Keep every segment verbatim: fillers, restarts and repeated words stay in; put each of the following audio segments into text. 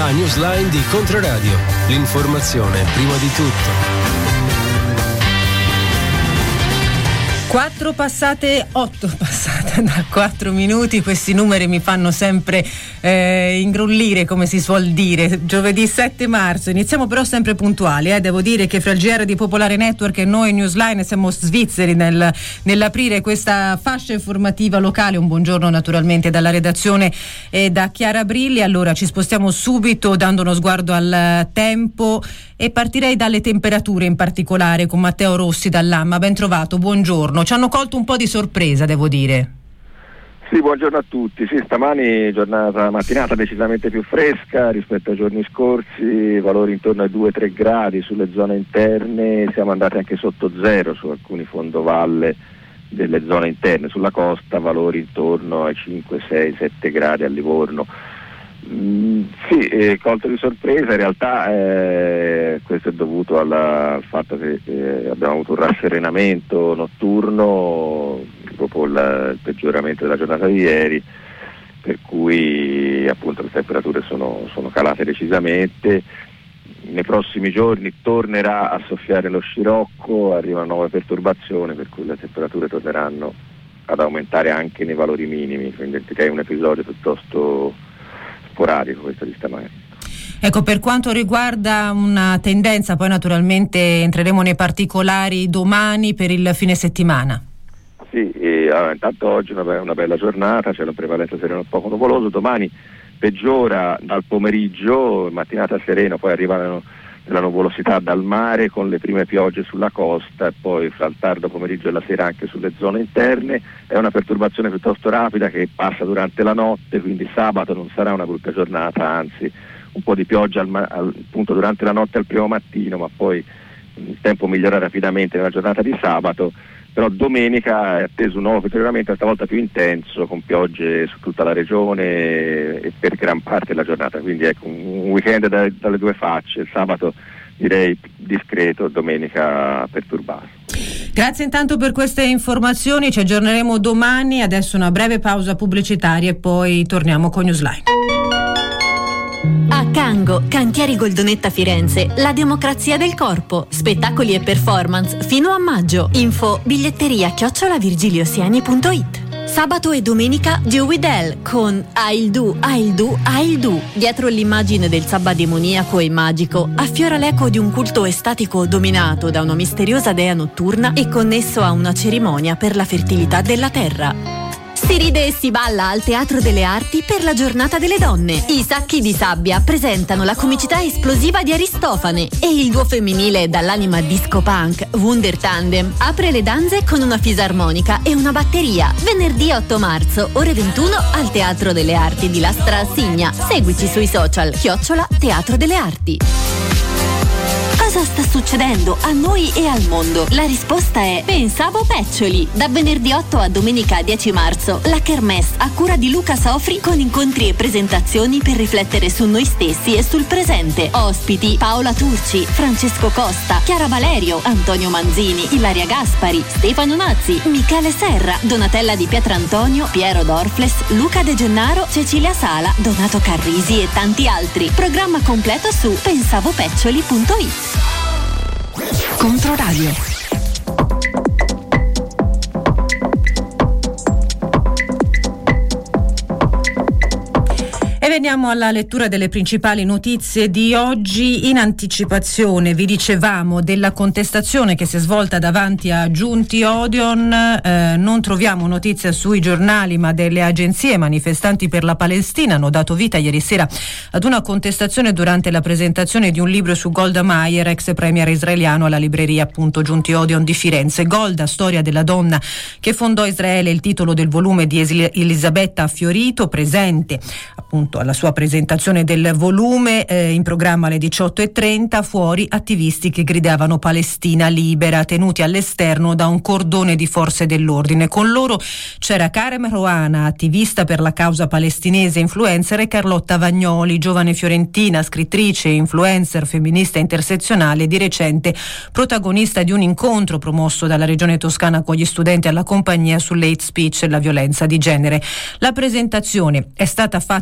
La newsline di Controradio. L'informazione prima di tutto. Quattro passate, otto passate da quattro minuti, questi numeri mi fanno sempre eh, ingrullire, come si suol dire. Giovedì sette marzo, iniziamo però sempre puntuali, eh. Devo dire che fra il G R di Popolare Network e noi Newsline siamo svizzeri nel, nell'aprire questa fascia informativa locale. Un buongiorno naturalmente dalla redazione e da Chiara Brilli. Allora ci spostiamo subito dando uno sguardo al tempo e partirei dalle temperature in particolare con Matteo Rossi dall'Amma. Ben trovato, buongiorno. Ci hanno colto un po' di sorpresa, devo dire. Sì, buongiorno a tutti. Sì, stamani giornata mattinata decisamente più fresca rispetto ai giorni scorsi, valori intorno ai due tre gradi sulle zone interne, siamo andati anche sotto zero su alcuni fondovalle delle zone interne, sulla costa valori intorno ai cinque sei sette gradi a Livorno. Mm, sì, eh, colto di sorpresa, in realtà eh, questo è dovuto alla, al fatto che eh, abbiamo avuto un rasserenamento notturno dopo il, il peggioramento della giornata di ieri, per cui appunto le temperature sono, sono calate decisamente. Nei prossimi giorni tornerà a soffiare lo scirocco, arrivano nuove perturbazioni, per cui le temperature torneranno ad aumentare anche nei valori minimi, quindi è un episodio piuttosto sporadico questo di stamani. Ecco, per quanto riguarda una tendenza, poi naturalmente entreremo nei particolari domani per il fine settimana. Sì, e, allora, intanto oggi è una, una bella giornata, c'è una prevalenza serena un poco nuvoloso, domani peggiora dal pomeriggio, mattinata serena, poi arrivano la nuvolosità dal mare con le prime piogge sulla costa e poi fra il tardo pomeriggio e la sera anche sulle zone interne. È una perturbazione piuttosto rapida che passa durante la notte, quindi sabato non sarà una brutta giornata, anzi un po' di pioggia al, al, appunto durante la notte al primo mattino, ma poi il tempo migliora rapidamente nella giornata di sabato. Però domenica è atteso un nuovo peggioramento, stavolta più intenso, con piogge su tutta la regione e per gran parte della giornata, quindi ecco un weekend da, dalle due facce, il sabato direi discreto, domenica perturbato. Grazie intanto per queste informazioni, ci aggiorneremo domani, adesso una breve pausa pubblicitaria e poi torniamo con Newsline. A Cango, Cantieri Goldonetta Firenze, la democrazia del corpo, spettacoli e performance fino a maggio. Info biglietteria chiocciola virgiliosiani punto it. Sabato e domenica Joey Del con I'll Do, I'll Do, I'll Do. Dietro l'immagine del sabba demoniaco e magico affiora l'eco di un culto estatico dominato da una misteriosa dea notturna e connesso a una cerimonia per la fertilità della terra. Si ride e si balla al Teatro delle Arti per la Giornata delle Donne. I Sacchi di Sabbia presentano la comicità esplosiva di Aristofane e il duo femminile dall'anima disco punk Wunder Tandem apre le danze con una fisarmonica e una batteria. Venerdì otto marzo, ore ventuno, al Teatro delle Arti di Lastra a Signa. Seguici sui social, chiocciola Teatro delle Arti. Cosa sta succedendo a noi e al mondo? La risposta è Pensavo Peccioli. Da venerdì otto a domenica dieci marzo, la Kermesse a cura di Luca Sofri con incontri e presentazioni per riflettere su noi stessi e sul presente. Ospiti Paola Turci, Francesco Costa, Chiara Valerio, Antonio Manzini, Ilaria Gaspari, Stefano Nazzi, Michele Serra, Donatella Di Pietrantonio, Piero Dorfles, Luca De Gennaro, Cecilia Sala, Donato Carrisi e tanti altri. Programma completo su pensavopeccioli punto it. Controradio. E veniamo alla lettura delle principali notizie di oggi. In anticipazione vi dicevamo della contestazione che si è svolta davanti a Giunti Odeon, eh, non troviamo notizie sui giornali ma delle agenzie. Manifestanti per la Palestina hanno dato vita ieri sera ad una contestazione durante la presentazione di un libro su Golda Meir, ex premier israeliano, alla libreria appunto Giunti Odeon di Firenze. Golda, storia della donna che fondò Israele, il titolo del volume di Elisabetta Fiorito, presente appunto alla sua presentazione del volume, eh, in programma alle diciotto e trenta. Fuori attivisti che gridavano Palestina libera, tenuti all'esterno da un cordone di forze dell'ordine. Con loro c'era Karem Roana, attivista per la causa palestinese, influencer, e Carlotta Vagnoli, giovane fiorentina, scrittrice, influencer, femminista intersezionale, di recente protagonista di un incontro promosso dalla Regione Toscana con gli studenti alla compagnia sull'hate speech e la violenza di genere. La presentazione è stata fatta concludere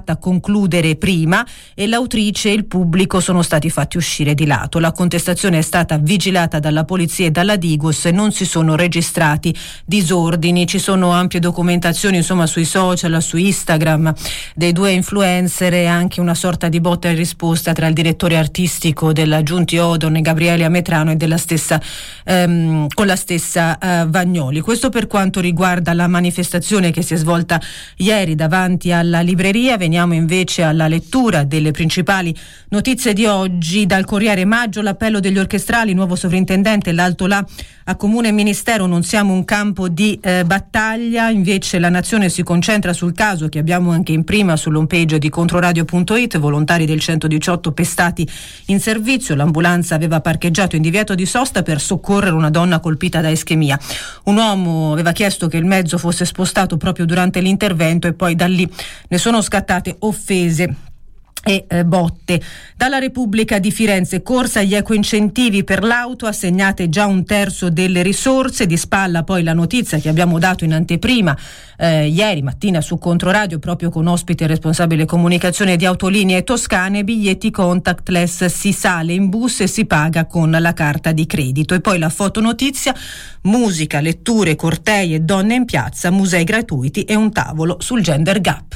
concludere prima e l'autrice e il pubblico sono stati fatti uscire di lato. La contestazione è stata vigilata dalla polizia e dalla Digos e non si sono registrati disordini. Ci sono ampie documentazioni insomma sui social, su Instagram dei due influencer e anche una sorta di botta e risposta tra il direttore artistico della Giunti Odon, Gabriele Ametrano, e della stessa ehm, con la stessa eh, Vagnoli. Questo per quanto riguarda la manifestazione che si è svolta ieri davanti alla libreria. Veniamo invece alla lettura delle principali notizie di oggi. Dal Corriere: maggio, l'appello degli orchestrali, nuovo sovrintendente, l'Alto là a Comune e Ministero, non siamo un campo di eh, battaglia. Invece La Nazione si concentra sul caso che abbiamo anche in prima sull'home page di controradio punto it, volontari del centodiciotto pestati in servizio, l'ambulanza aveva parcheggiato in divieto di sosta per soccorrere una donna colpita da ischemia. Un uomo aveva chiesto che il mezzo fosse spostato proprio durante l'intervento e poi da lì ne sono scattate offese e eh, botte. Dalla Repubblica di Firenze: corsa agli ecoincentivi per l'auto, assegnate già un terzo delle risorse. Di spalla poi la notizia che abbiamo dato in anteprima eh, ieri mattina su Controradio, proprio con ospite responsabile comunicazione di Autolinee Toscane: biglietti contactless, si sale in bus e si paga con la carta di credito. E poi la fotonotizia: musica, letture, cortei e donne in piazza, musei gratuiti e un tavolo sul gender gap.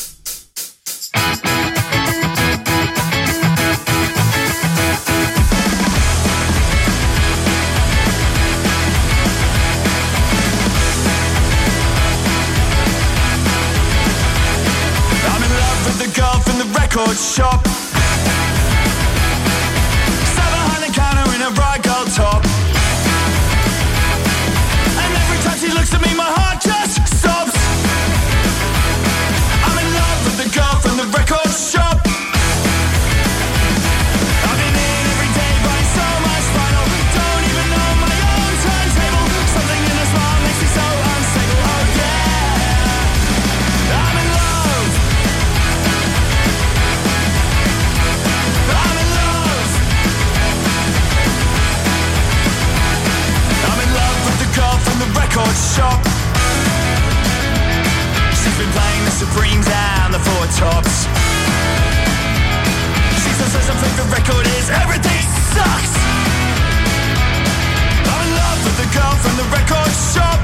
Record shop, sat behind the counter in a bright gold top, and every time she looks at me my heart just stops. I'm in love with the girl from the record shop. I've been in every day buying so much vinyl, don't even know my own timetable. Something in a smile makes me so unstable. Oh yeah, I'm in love. Record shop. She's been playing the Supremes and the Four Tops. She still says her favorite record is Everything Sucks. I'm in love with the girl from the record shop.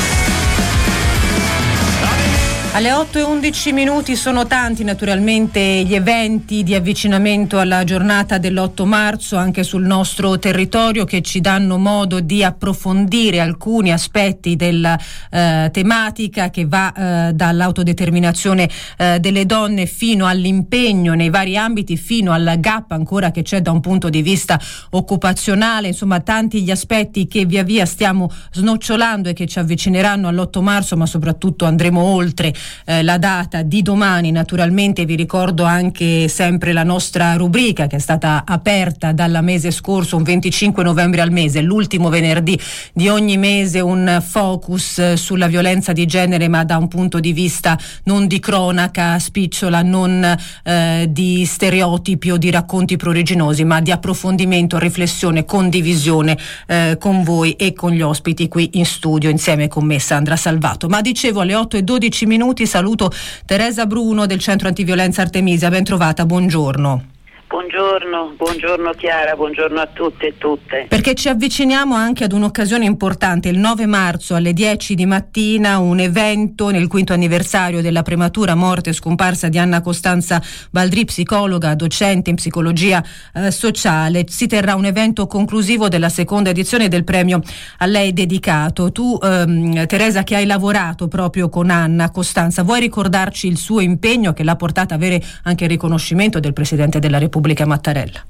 Alle otto e undici minuti sono tanti naturalmente gli eventi di avvicinamento alla giornata dell'otto marzo anche sul nostro territorio, che ci danno modo di approfondire alcuni aspetti della eh, tematica che va eh, dall'autodeterminazione eh, delle donne fino all'impegno nei vari ambiti, fino al gap ancora che c'è da un punto di vista occupazionale. Insomma, tanti gli aspetti che via via stiamo snocciolando e che ci avvicineranno all'otto marzo, ma soprattutto andremo oltre Eh, la data di domani. Naturalmente vi ricordo anche sempre la nostra rubrica che è stata aperta dal mese scorso, un venticinque novembre al mese, l'ultimo venerdì di ogni mese, un focus sulla violenza di genere, ma da un punto di vista non di cronaca spicciola, non eh, di stereotipi o di racconti pruriginosi, ma di approfondimento, riflessione, condivisione eh, con voi e con gli ospiti qui in studio insieme con me, Sandra Salvato. Ma dicevo, alle otto e dodici minuti saluto Teresa Bruno del Centro Antiviolenza Artemisia. Ben trovata, buongiorno. Buongiorno, buongiorno Chiara, buongiorno a tutte e tutte. Perché ci avviciniamo anche ad un'occasione importante, il nove marzo alle dieci di mattina, un evento nel quinto anniversario della prematura morte e scomparsa di Anna Costanza Baldrì, psicologa, docente in psicologia eh, sociale. Si terrà un evento conclusivo della seconda edizione del premio a lei dedicato. Tu ehm, Teresa, che hai lavorato proprio con Anna Costanza, vuoi ricordarci il suo impegno che l'ha portata a avere anche il riconoscimento del Presidente della Repubblica Mattarella?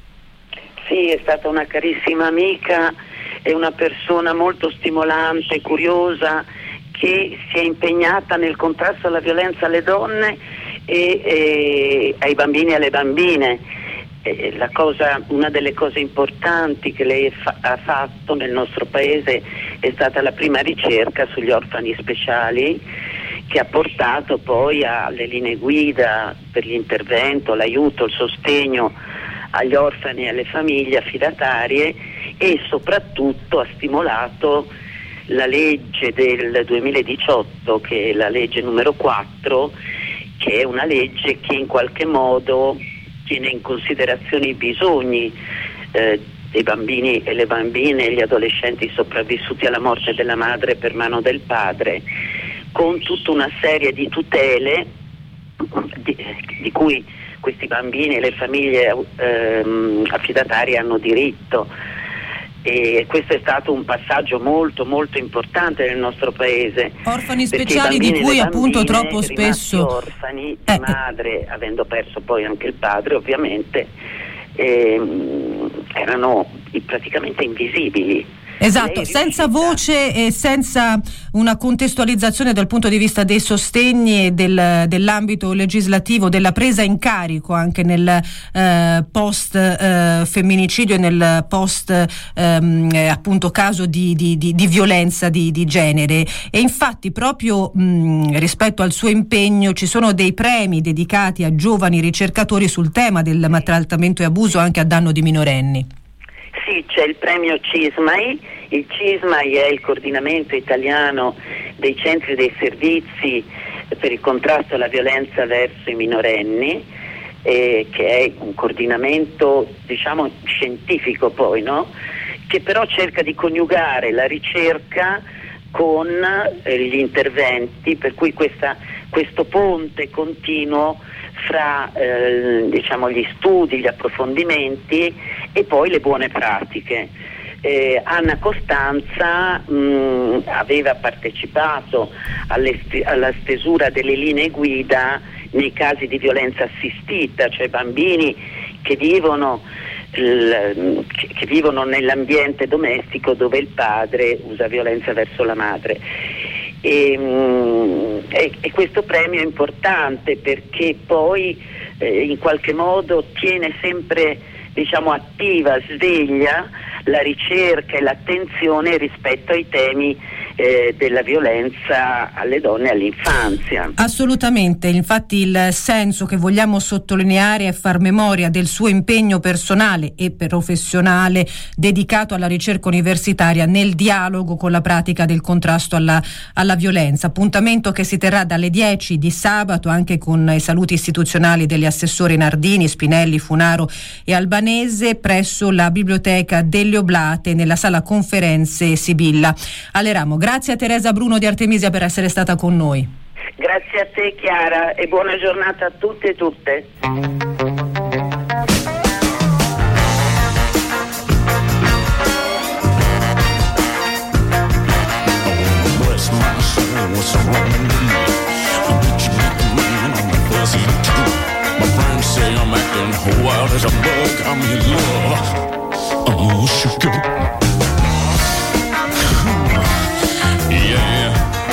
Sì, è stata una carissima amica e una persona molto stimolante, curiosa, che si è impegnata nel contrasto alla violenza alle donne e, e ai bambini e alle bambine. E la cosa, una delle cose importanti che lei fa, ha fatto nel nostro paese è stata la prima ricerca sugli orfani speciali, che ha portato poi alle linee guida per l'intervento, l'aiuto, il sostegno agli orfani e alle famiglie affidatarie, e soprattutto ha stimolato la legge del duemiladiciotto, che è la legge numero quattro, che è una legge che in qualche modo tiene in considerazione i bisogni eh, dei bambini e le bambine e gli adolescenti sopravvissuti alla morte della madre per mano del padre, con tutta una serie di tutele di, di cui questi bambini e le famiglie ehm, affidatarie hanno diritto. E questo è stato un passaggio molto molto importante nel nostro paese. Orfani speciali di cui appunto troppo spesso orfani di eh, madre, avendo perso poi anche il padre ovviamente, ehm, erano praticamente invisibili. Esatto, senza voce e senza una contestualizzazione dal punto di vista dei sostegni e del, dell'ambito legislativo, della presa in carico anche nel eh, post eh, femminicidio e nel post ehm, appunto caso di, di, di, di violenza di, di genere. E infatti proprio mh, rispetto al suo impegno ci sono dei premi dedicati a giovani ricercatori sul tema del maltrattamento e abuso anche a danno di minorenni. Sì, c'è il premio CISMAI. Il CISMAI è il coordinamento italiano dei centri e dei servizi per il contrasto alla violenza verso i minorenni, eh, che è un coordinamento diciamo scientifico poi, no? Che però cerca di coniugare la ricerca con eh, gli interventi, per cui questa, questo ponte continuo fra eh, diciamo gli studi, gli approfondimenti e poi le buone pratiche. Eh, Anna Costanza mh, aveva partecipato alle st- alla stesura delle linee guida nei casi di violenza assistita, cioè bambini che vivono il, che, che vivono nell'ambiente domestico dove il padre usa violenza verso la madre. E, e, e questo premio è importante perché poi eh, in qualche modo tiene sempre diciamo attiva, sveglia la ricerca e l'attenzione rispetto ai temi eh, della violenza alle donne e all'infanzia. Assolutamente, infatti il senso che vogliamo sottolineare è far memoria del suo impegno personale e professionale dedicato alla ricerca universitaria nel dialogo con la pratica del contrasto alla, alla violenza. Appuntamento che si terrà dalle dieci di sabato anche con i saluti istituzionali degli assessori Nardini, Spinelli, Funaro e Albanese presso la Biblioteca delle Oblate nella sala conferenze Sibilla. Aleramo, grazie a Teresa Bruno di Artemisia per essere stata con noi. Grazie a te Chiara e buona giornata a tutti e tutte. Oh, sugar. Yeah.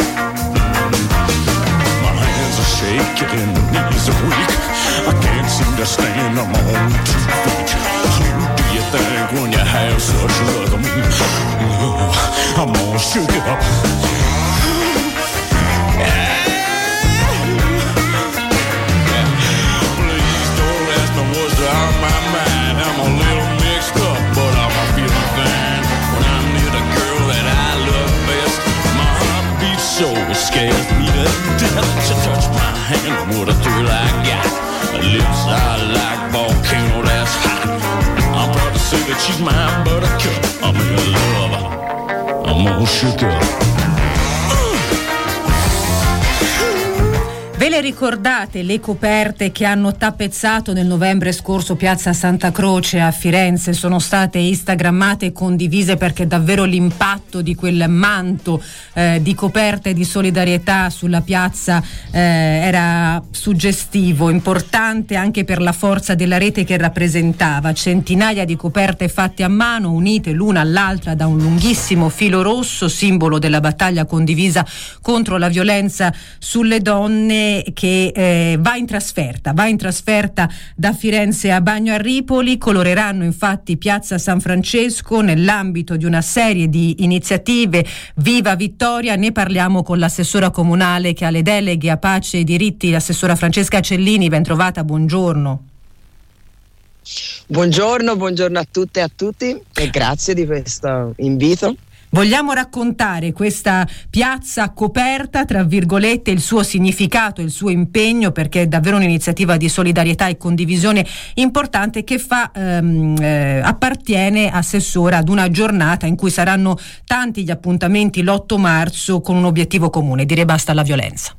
My hands are shaking and my knees are weak. I can't seem to stand on my own two feet. Who do you think when you have such luck? I mean, oh, I'm all shook up. Please don't ask me what's on my mind. I'm a little mixed up, but I'm a feeling fine. When I'm near the girl that I love best, my heart beats so it scares me to death. She touched my hand with a thrill I got. Her lips are like volcano that's hot. I'm proud to say that she's my buttercup. I'm in love. I'm all shook up. Ve le ricordate le coperte che hanno tappezzato nel novembre scorso Piazza Santa Croce a Firenze? Sono state instagrammate e condivise perché davvero l'impatto di quel manto eh, di coperte di solidarietà sulla piazza eh, era suggestivo, importante anche per la forza della rete che rappresentava. Centinaia di coperte fatte a mano, unite l'una all'altra da un lunghissimo filo rosso, simbolo della battaglia condivisa contro la violenza sulle donne, che eh, va in trasferta, va in trasferta da Firenze a Bagno a Ripoli. Coloreranno infatti Piazza San Francesco nell'ambito di una serie di iniziative. Viva Vittoria, ne parliamo con l'assessora comunale che ha le deleghe a pace e diritti, l'assessora Francesca Cellini. Ben trovata, buongiorno. Buongiorno, buongiorno a tutte e a tutti e grazie di questo invito. Vogliamo raccontare questa piazza coperta, tra virgolette, il suo significato, il suo impegno, perché è davvero un'iniziativa di solidarietà e condivisione importante che fa ehm, eh, appartiene assessora ad una giornata in cui saranno tanti gli appuntamenti l'otto marzo con un obiettivo comune, dire basta alla violenza.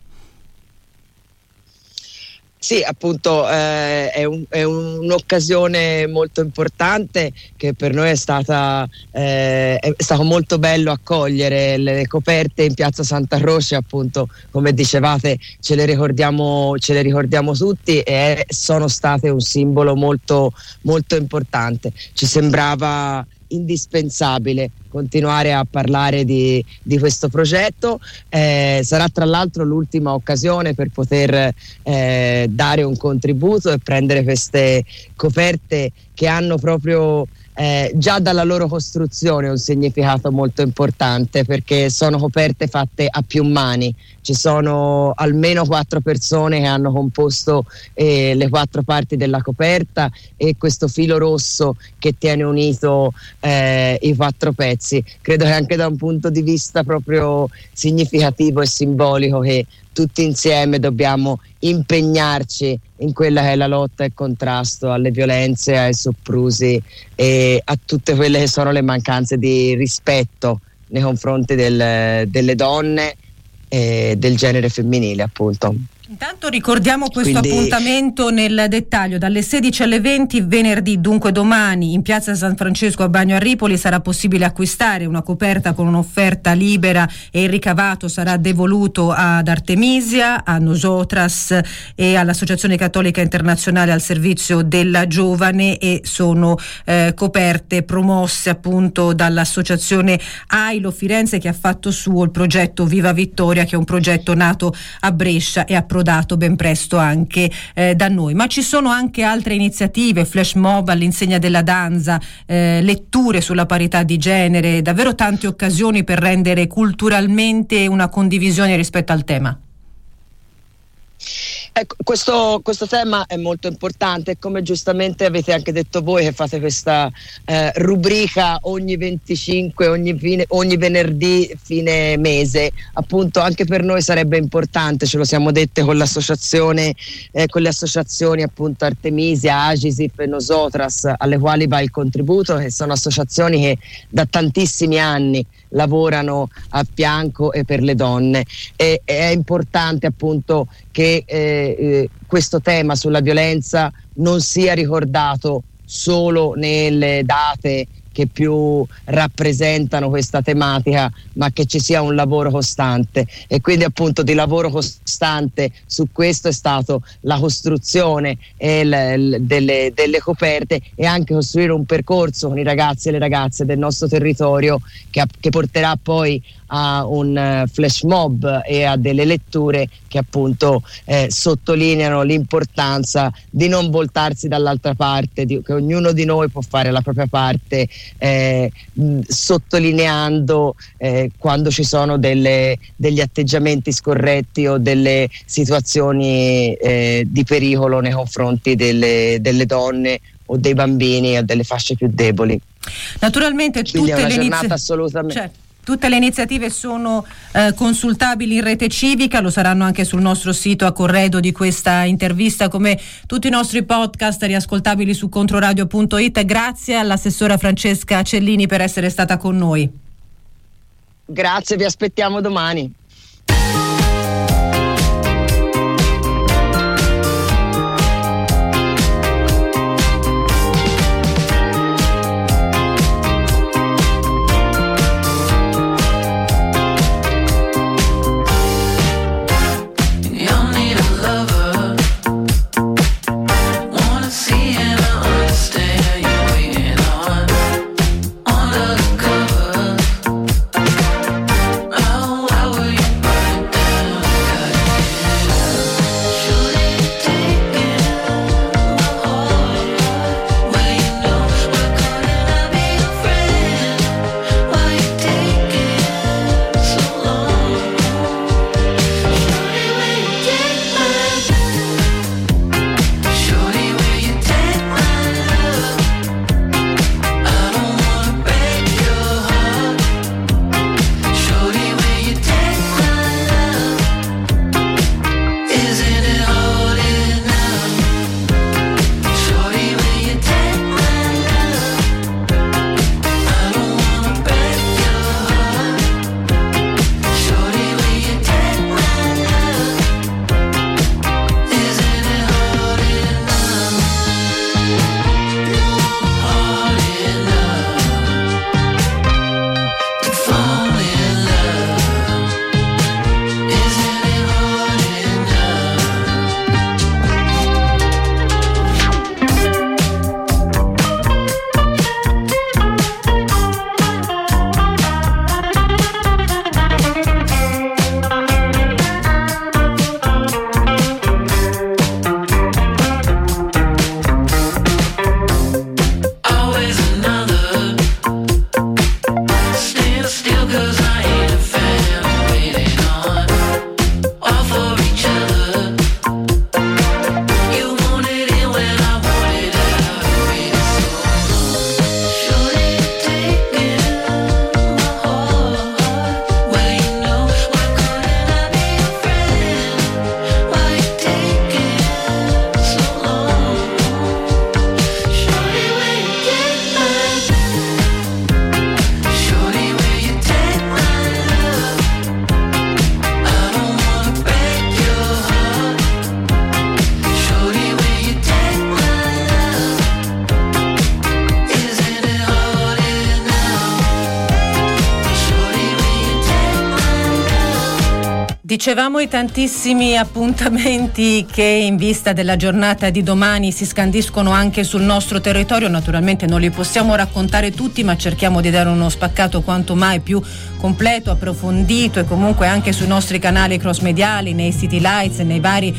Sì, appunto eh, è, un, è un'occasione molto importante che per noi è stata eh, è stato molto bello accogliere le coperte in piazza Santa Croce, appunto come dicevate ce le ricordiamo, ce le ricordiamo tutti e sono state un simbolo molto, molto importante. Ci sembrava indispensabile continuare a parlare di, di questo progetto. Eh, sarà tra l'altro l'ultima occasione per poter eh, dare un contributo e prendere queste coperte che hanno proprio eh, già dalla loro costruzione un significato molto importante, perché sono coperte fatte a più mani. Ci sono almeno quattro persone che hanno composto eh, le quattro parti della coperta e questo filo rosso che tiene unito eh, i quattro pezzi. Credo che anche da un punto di vista proprio significativo e simbolico che tutti insieme dobbiamo impegnarci in quella che è la lotta e il contrasto alle violenze, ai soprusi e a tutte quelle che sono le mancanze di rispetto nei confronti del, delle donne e del genere femminile, appunto. Intanto ricordiamo questo Quindi... appuntamento nel dettaglio: dalle sedici alle venti venerdì, dunque domani, in piazza San Francesco a Bagno a Ripoli sarà possibile acquistare una coperta con un'offerta libera e il ricavato sarà devoluto ad Artemisia, a Nosotras e all'Associazione Cattolica Internazionale al Servizio della Giovane, e sono eh, coperte promosse appunto dall'Associazione Ailo Firenze, che ha fatto suo il progetto Viva Vittoria, che è un progetto nato a Brescia e approdato ben presto anche eh, da noi. Ma ci sono anche altre iniziative, flash mob all'insegna della danza, eh, letture sulla parità di genere, davvero tante occasioni per rendere culturalmente una condivisione rispetto al tema. Ecco, questo, questo tema è molto importante, come giustamente avete anche detto voi che fate questa eh, rubrica ogni venticinque, ogni, fine, ogni venerdì fine mese. Appunto anche per noi sarebbe importante, ce lo siamo dette con l'associazione, eh, con le associazioni appunto Artemisia, Agisip e Nosotras, alle quali va il contributo, che sono associazioni che da tantissimi anni lavorano a fianco e per le donne, e, e è importante appunto che eh, eh, questo tema sulla violenza non sia ricordato solo nelle date che più rappresentano questa tematica, ma che ci sia un lavoro costante. E quindi appunto di lavoro costante su questo è stato la costruzione e l- l- delle, delle coperte, e anche costruire un percorso con i ragazzi e le ragazze del nostro territorio che, a- che porterà poi a un uh, flash mob e a delle letture che appunto eh, sottolineano l'importanza di non voltarsi dall'altra parte, di, che ognuno di noi può fare la propria parte, eh, mh, sottolineando eh, quando ci sono delle, degli atteggiamenti scorretti o delle situazioni eh, di pericolo nei confronti delle, delle donne o dei bambini o delle fasce più deboli. Naturalmente Quindi tutte è una le giornata inizi- assolutamente... Certo. Tutte le iniziative sono eh, consultabili in rete civica, lo saranno anche sul nostro sito a corredo di questa intervista, come tutti i nostri podcast riascoltabili su controradio punto it. Grazie all'assessora Francesca Cellini per essere stata con noi. Grazie, vi aspettiamo domani. How will you Dicevamo i tantissimi appuntamenti che in vista della giornata di domani si scandiscono anche sul nostro territorio. Naturalmente non li possiamo raccontare tutti, ma cerchiamo di dare uno spaccato quanto mai più completo, approfondito, e comunque anche sui nostri canali cross mediali, nei City Lights, nei vari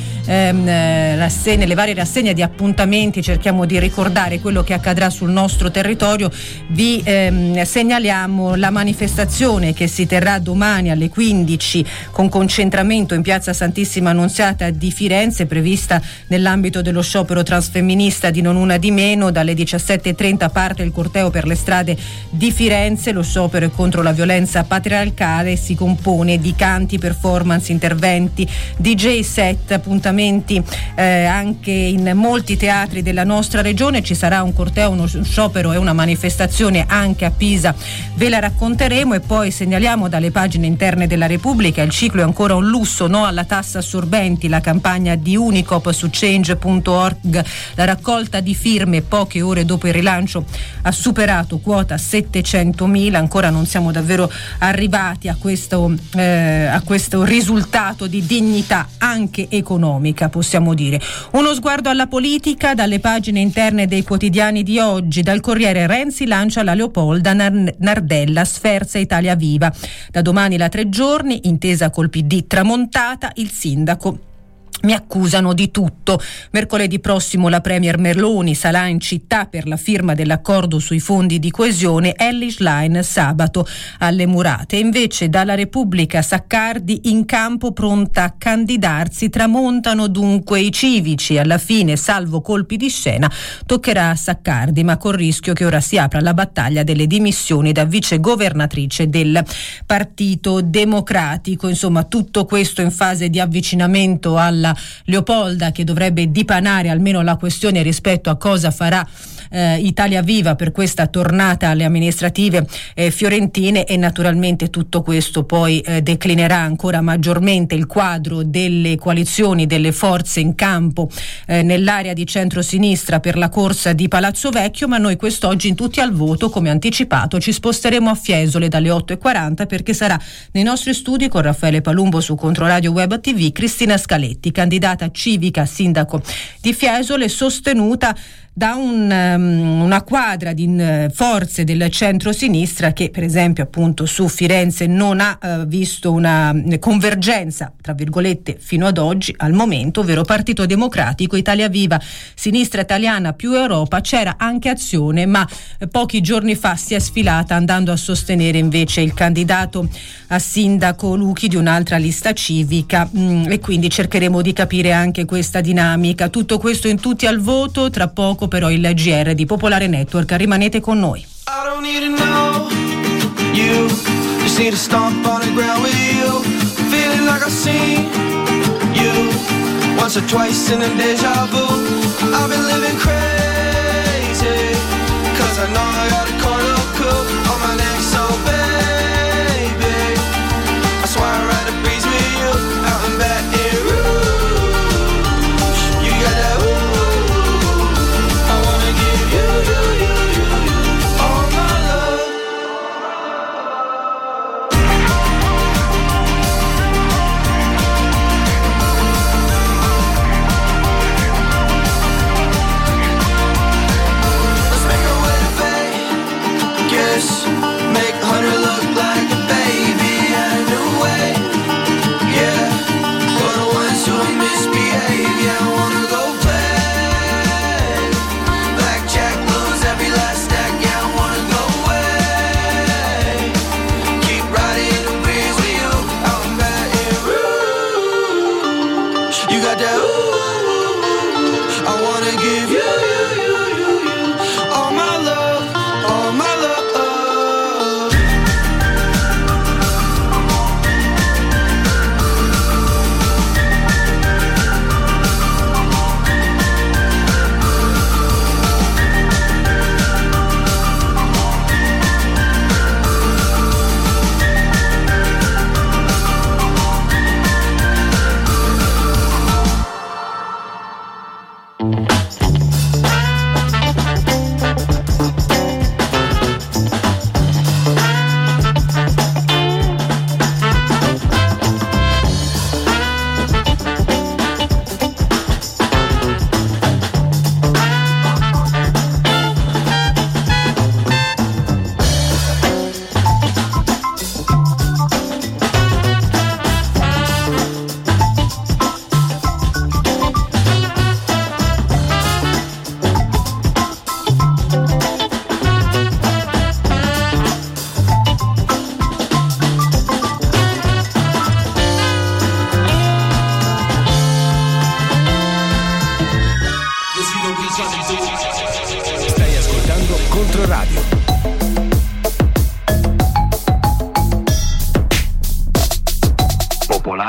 ehm, rassegne, le varie rassegne di appuntamenti cerchiamo di ricordare quello che accadrà sul nostro territorio. Vi ehm, segnaliamo la manifestazione che si terrà domani alle quindici con concentramento in piazza Santissima Annunziata di Firenze, prevista nell'ambito dello sciopero transfemminista di Non Una Di Meno. Dalle diciassette e trenta parte il corteo per le strade di Firenze. Lo sciopero è contro la violenza patriarcale, si compone di canti, performance, interventi, D J set, appuntamenti eh, anche in molti teatri della nostra regione. Ci sarà un corteo, uno sciopero e una manifestazione anche a Pisa, ve la racconteremo. E poi segnaliamo dalle pagine interne della Repubblica: il ciclo è ancora un lusso, no alla tassa assorbenti, la campagna di Unicop su change punto org, la raccolta di firme poche ore dopo il rilancio ha superato quota settecentomila. Ancora non siamo davvero arrivati a questo, eh, a questo risultato di dignità anche economica, possiamo dire. Uno sguardo alla politica dalle pagine interne dei quotidiani di oggi. Dal Corriere: Renzi lancia la Leopolda, Nardella sferza Italia Viva. Da domani la tre giorni, intesa col P D tramontata, il sindaco: mi accusano di tutto. Mercoledì prossimo la premier Meloni sarà in città per la firma dell'accordo sui fondi di coesione. Elly Schlein sabato alle Murate. Invece dalla Repubblica: Saccardi in campo, pronta a candidarsi, tramontano dunque i civici. Alla fine, salvo colpi di scena, toccherà a Saccardi, ma col rischio che ora si apra la battaglia delle dimissioni da vice governatrice del Partito Democratico. Insomma, tutto questo in fase di avvicinamento alla Leopolda, che dovrebbe dipanare almeno la questione rispetto a cosa farà eh, Italia Viva per questa tornata alle amministrative eh, fiorentine. E naturalmente tutto questo poi eh, declinerà ancora maggiormente il quadro delle coalizioni, delle forze in campo eh, nell'area di centrosinistra per la corsa di Palazzo Vecchio. Ma noi quest'oggi in Tutti al Voto, come anticipato, ci sposteremo a Fiesole dalle otto e quaranta, perché sarà nei nostri studi con Raffaele Palumbo su Controradio Web T V Cristina Scaletti, candidata civica sindaco di Fiesole, sostenuta da un, um, una quadra di uh, forze del centro-sinistra che per esempio appunto su Firenze non ha uh, visto una uh, convergenza tra virgolette fino ad oggi, al momento, ovvero Partito Democratico, Italia Viva, Sinistra Italiana più Europa. C'era anche Azione, ma uh, pochi giorni fa si è sfilata andando a sostenere invece il candidato a sindaco Luchi di un'altra lista civica, mm, e quindi cercheremo di capire anche questa dinamica. Tutto questo in Tutti al Voto, tra poco però il G R di Popolare Network. Rimanete con noi. I don't need to know you, just need to stomp on the ground with you, feeling like I've seen you once or twice in a deja vu. I've been living crazy, cause I know I got a corner coup on my neck, so baby, I swear I'd rather breeze with you out in Baton Rouge. You got that ooh, make Hunter look like a baby in a new way. Yeah, for the ones who misbehave, yeah, I wanna go play blackjack, lose every last stack, yeah, I wanna go away. Keep riding the breeze with you out in Baton Rouge. You got that ooh, I wanna give you, you, you, you, you all my love, all my love.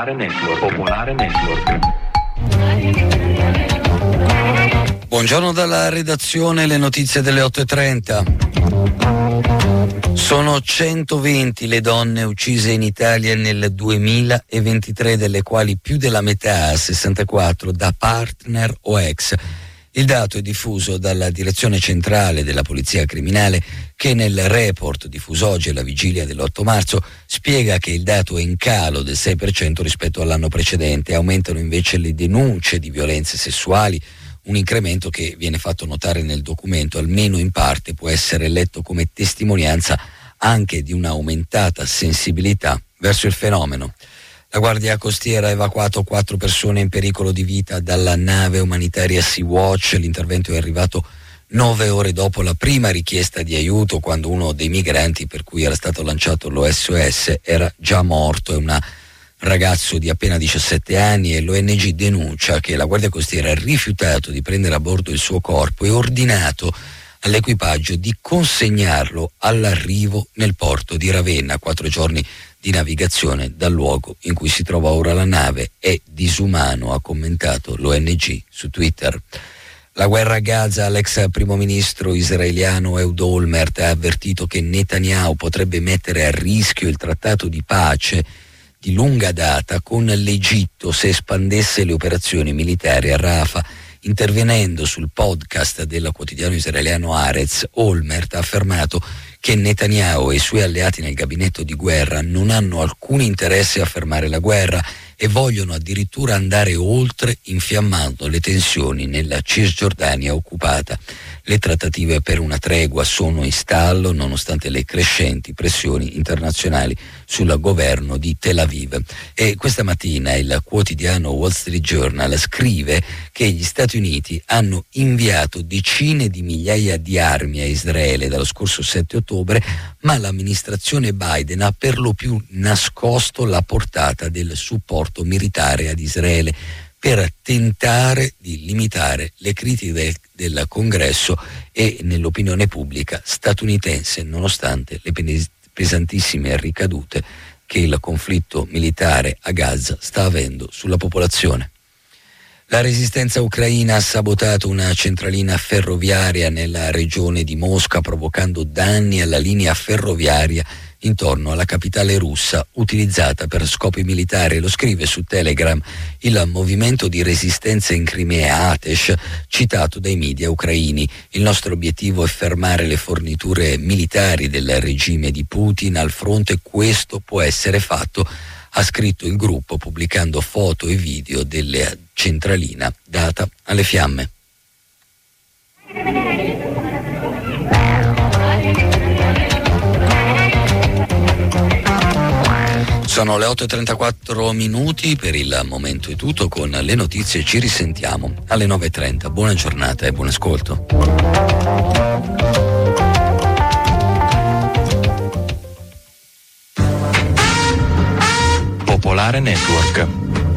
Popolare Network. Popolare Network. Buongiorno dalla redazione, le notizie delle otto e trenta. Sono centoventi le donne uccise in Italia nel duemilaventitré, delle quali più della metà, sessantaquattro, da partner o ex. Il dato è diffuso dalla Direzione Centrale della Polizia Criminale, che nel report diffuso oggi alla vigilia dell'otto marzo spiega che il dato è in calo del sei per cento rispetto all'anno precedente. Aumentano invece le denunce di violenze sessuali, un incremento che viene fatto notare nel documento, almeno in parte può essere letto come testimonianza anche di un'aumentata sensibilità verso il fenomeno. La Guardia Costiera ha evacuato quattro persone in pericolo di vita dalla nave umanitaria Sea-Watch. L'intervento è arrivato nove ore dopo la prima richiesta di aiuto, quando uno dei migranti per cui era stato lanciato l'O S O S era già morto. È un ragazzo di appena diciassette anni e l'O N G denuncia che la Guardia Costiera ha rifiutato di prendere a bordo il suo corpo e ordinato all'equipaggio di consegnarlo all'arrivo nel porto di Ravenna. Quattro giorni di navigazione dal luogo in cui si trova ora la nave è disumano, ha commentato l'O N G su Twitter. La guerra a Gaza, l'ex primo ministro israeliano Ehud Olmert ha avvertito che Netanyahu potrebbe mettere a rischio il trattato di pace di lunga data con l'Egitto se espandesse le operazioni militari a Rafah. Intervenendo sul podcast del quotidiano israeliano Haaretz, Olmert ha affermato che Netanyahu e i suoi alleati nel gabinetto di guerra non hanno alcun interesse a fermare la guerra e vogliono addirittura andare oltre, infiammando le tensioni nella Cisgiordania occupata. Le trattative per una tregua sono in stallo nonostante le crescenti pressioni internazionali sul governo di Tel Aviv. E questa mattina il quotidiano Wall Street Journal scrive che gli Stati Uniti hanno inviato decine di migliaia di armi a Israele dallo scorso sette ottobre, ma l'amministrazione Biden ha per lo più nascosto la portata del supporto militare ad Israele per tentare di limitare le critiche del, del Congresso e nell'opinione pubblica statunitense, nonostante le pesantissime ricadute che il conflitto militare a Gaza sta avendo sulla popolazione. La resistenza ucraina ha sabotato una centralina ferroviaria nella regione di Mosca, provocando danni alla linea ferroviaria intorno alla capitale russa, utilizzata per scopi militari. Lo scrive su Telegram il movimento di resistenza in Crimea Atesh, citato dai media ucraini. Il nostro obiettivo è fermare le forniture militari del regime di Putin al fronte. Questo può essere fatto, ha scritto il gruppo pubblicando foto e video della centralina data alle fiamme. Sono le otto e trentaquattro minuti, per il momento è tutto, con le notizie ci risentiamo alle nove e trenta. Buona giornata e buon ascolto. Popolare Network.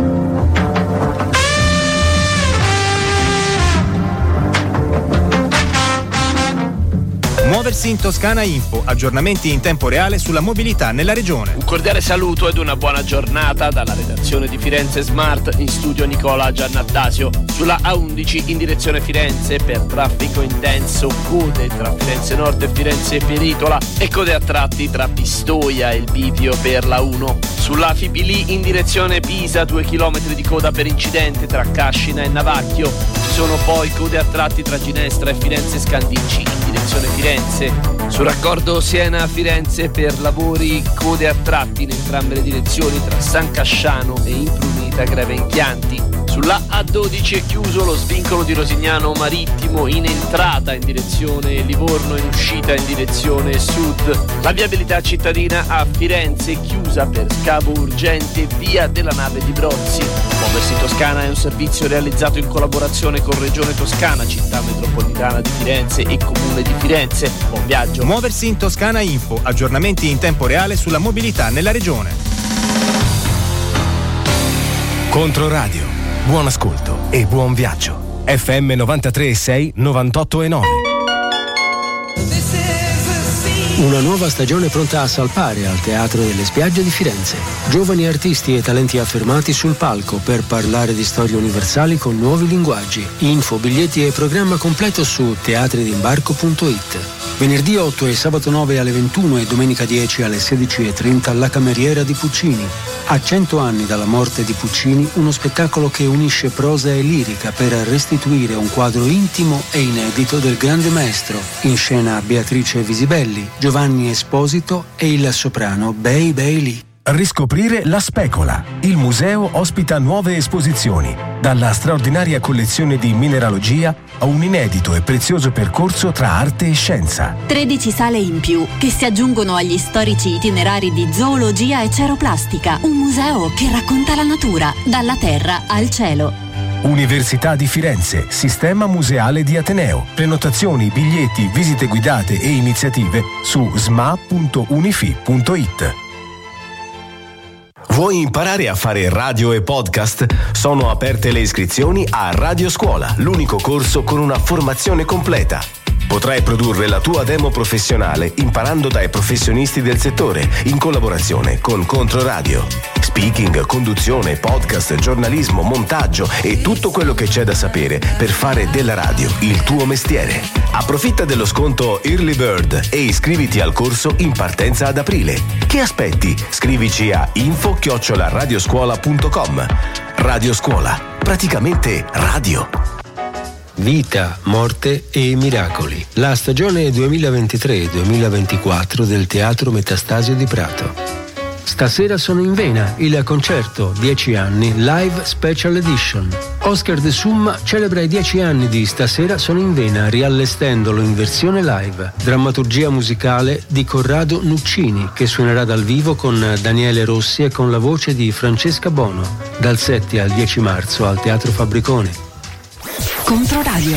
Muoversi in Toscana Info, aggiornamenti in tempo reale sulla mobilità nella regione. Un cordiale saluto ed una buona giornata dalla redazione di Firenze Smart, in studio Nicola Giannattasio. Sulla A undici in direzione Firenze per traffico intenso, code tra Firenze Nord e Firenze Peritola e code a tratti tra Pistoia e il bivio per la uno. Sulla Fibilì in direzione Pisa, due chilometri di coda per incidente tra Cascina e Navacchio. Ci sono poi code a tratti tra Ginestra e Firenze Scandicci in direzione Firenze. Sul raccordo Siena-Firenze per lavori, code a tratti in entrambe le direzioni tra San Casciano e Imprunita Greve Impianti. Sulla A dodici è chiuso lo svincolo di Rosignano Marittimo in entrata in direzione Livorno e in uscita in direzione sud. La viabilità cittadina a Firenze è chiusa per scavo urgente via della Nave di Brozzi. Muoversi Toscana è un servizio realizzato in collaborazione con Regione Toscana, Città Metropolitana di Firenze e Comune di Firenze. Buon viaggio. Muoversi in Toscana Info, aggiornamenti in tempo reale sulla mobilità nella regione. Controradio. Buon ascolto e buon viaggio. F M novantatré e sei, novantotto e nove. This is a scene. Una nuova stagione pronta a salpare al Teatro delle Spiagge di Firenze. Giovani artisti e talenti affermati sul palco per parlare di storie universali con nuovi linguaggi. Info, biglietti e programma completo su teatri d'imbarco punto it. Venerdì otto e sabato nove alle ventuno e domenica dieci alle sedici e trenta La Cameriera di Puccini. A cento anni dalla morte di Puccini, uno spettacolo che unisce prosa e lirica per restituire un quadro intimo e inedito del grande maestro. In scena Beatrice Visibelli, Giovanni Esposito e il soprano Bei Bei Lee. Riscoprire La Specola. Il museo ospita nuove esposizioni, dalla straordinaria collezione di mineralogia a un inedito e prezioso percorso tra arte e scienza. tredici sale in più che si aggiungono agli storici itinerari di zoologia e ceroplastica. Un museo che racconta la natura, dalla terra al cielo. Università di Firenze, Sistema Museale di Ateneo. Prenotazioni, biglietti, visite guidate e iniziative su sma punto unifi punto it. Vuoi imparare a fare radio e podcast? Sono aperte le iscrizioni a Radio Scuola, l'unico corso con una formazione completa. Potrai produrre la tua demo professionale imparando dai professionisti del settore, in collaborazione con Controradio. Speaking, conduzione, podcast, giornalismo, montaggio e tutto quello che c'è da sapere per fare della radio il tuo mestiere. Approfitta dello sconto Early Bird e iscriviti al corso in partenza ad aprile. Che aspetti? Scrivici a info chiocciola radioscuola punto com. Radio Scuola, praticamente radio. Vita, morte e miracoli. La stagione duemilaventitré duemilaventiquattro del Teatro Metastasio di Prato. Stasera sono in vena, il concerto dieci anni Live Special Edition. Oscar De Summa celebra i dieci anni di Stasera sono in vena riallestendolo in versione live. Drammaturgia musicale di Corrado Nuccini, che suonerà dal vivo con Daniele Rossi e con la voce di Francesca Bono, dal sette al dieci marzo al Teatro Fabbricone. Controradio.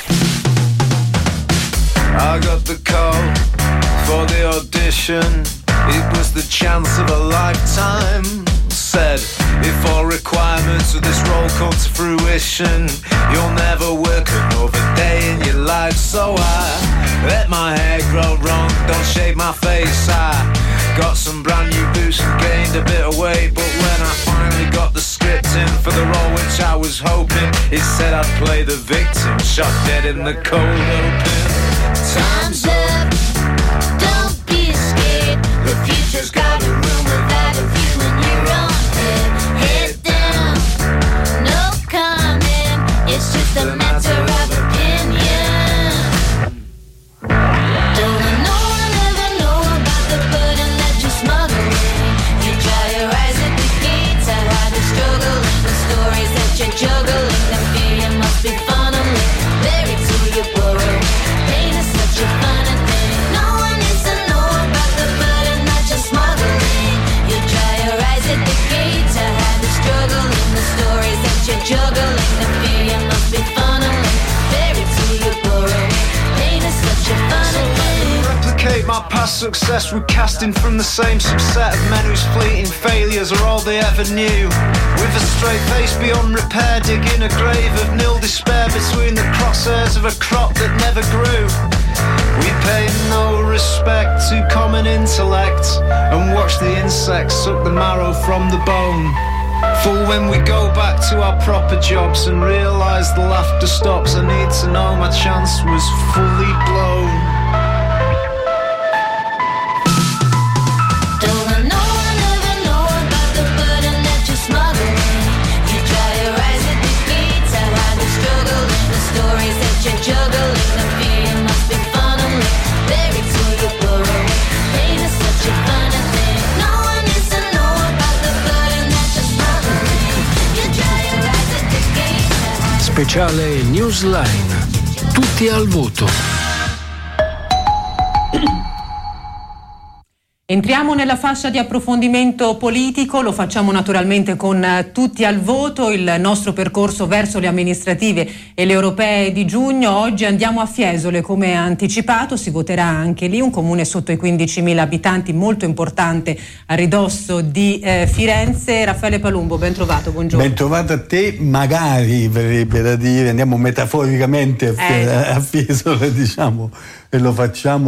I got the call for the audition. It was the chance of a lifetime. Said, if all requirements of this role come to fruition, you'll never work another day in your life. So I let my hair grow long, don't shave my face. I got some brand new boots and gained a bit of weight. But when I finally got the script in for the role which I was hoping, it said I'd play the victim, shot dead in the cold open. Time's up, don't be scared. The future's got a room without a view in your own head. Head down, no comment. It's just a matter of opinion. Don't know, I never know about the burden that you're smuggling. You dry your eyes at the gates. I had the struggle and the stories that you're juggling. The fear you must be funneling, buried to your burrow. Pain is such a funny thing. No one needs to know about the burden that you're smuggling. You dry your eyes at the gates. I had the struggle and the stories that you're juggling. The fear you must be funneling, buried to your burrow. Pain is such a funny thing. Replicate my past success with casting from the same subset of men whose fleeting failures are all they ever knew. With a straight face beyond repair, digging a grave of nil despair between the crosshairs of a crop that never grew. We pay no respect to common intellect and watch the insects suck the marrow from the bone. For when we go back to our proper jobs and realise the laughter stops, I need to know my chance was fully blown. Speciale Newsline. Tutti al voto. Entriamo nella fascia di approfondimento politico, lo facciamo naturalmente con uh, tutti al voto, il nostro percorso verso le amministrative e le europee di giugno. Oggi andiamo a Fiesole, come anticipato, si voterà anche lì, un comune sotto i quindicimila abitanti, molto importante a ridosso di eh, Firenze. Raffaele Palumbo, ben trovato, buongiorno. Ben trovato a te, magari verrebbe da dire, andiamo metaforicamente a, eh, a Fiesole, diciamo, e lo facciamo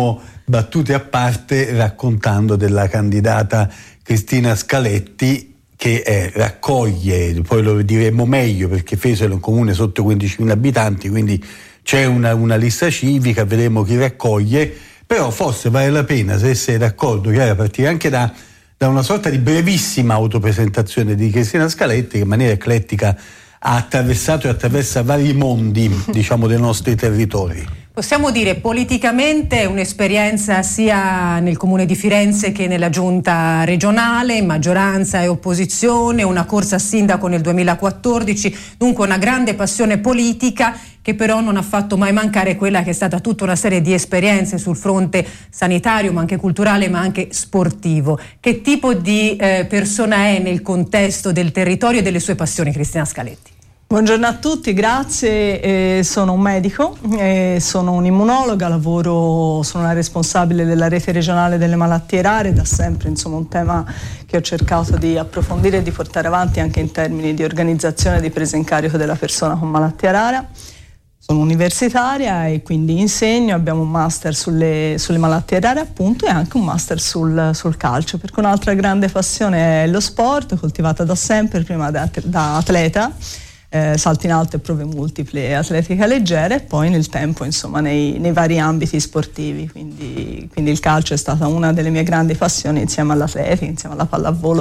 battute a parte, raccontando della candidata Cristina Scaletti, che eh, raccoglie, poi lo diremo meglio perché Fesolo è un comune sotto quindicimila abitanti, quindi c'è una, una lista civica, vedremo chi raccoglie, però forse vale la pena, se sei d'accordo, Chiara, partire anche da, da una sorta di brevissima autopresentazione di Cristina Scaletti, che in maniera eclettica ha attraversato e attraversa vari mondi, diciamo, dei nostri territori. Possiamo dire politicamente un'esperienza sia nel comune di Firenze che nella giunta regionale, maggioranza e opposizione, una corsa a sindaco nel duemilaquattordici, dunque una grande passione politica che però non ha fatto mai mancare quella che è stata tutta una serie di esperienze sul fronte sanitario, ma anche culturale, ma anche sportivo. Che tipo di eh, persona è nel contesto del territorio e delle sue passioni, Cristina Scaletti? Buongiorno a tutti, grazie. Eh, sono un medico, eh, sono un'immunologa, lavoro, sono la responsabile della rete regionale delle malattie rare, da sempre insomma un tema che ho cercato di approfondire e di portare avanti anche in termini di organizzazione e di presa in carico della persona con malattia rara. Sono universitaria e quindi insegno, abbiamo un master sulle, sulle malattie rare appunto e anche un master sul, sul calcio, perché un'altra grande passione è lo sport, coltivata da sempre, prima da, da atleta. Eh, salto in alto e prove multiple, atletica leggera e poi nel tempo insomma nei, nei vari ambiti sportivi, quindi, quindi il calcio è stata una delle mie grandi passioni insieme all'atletica, insieme alla pallavolo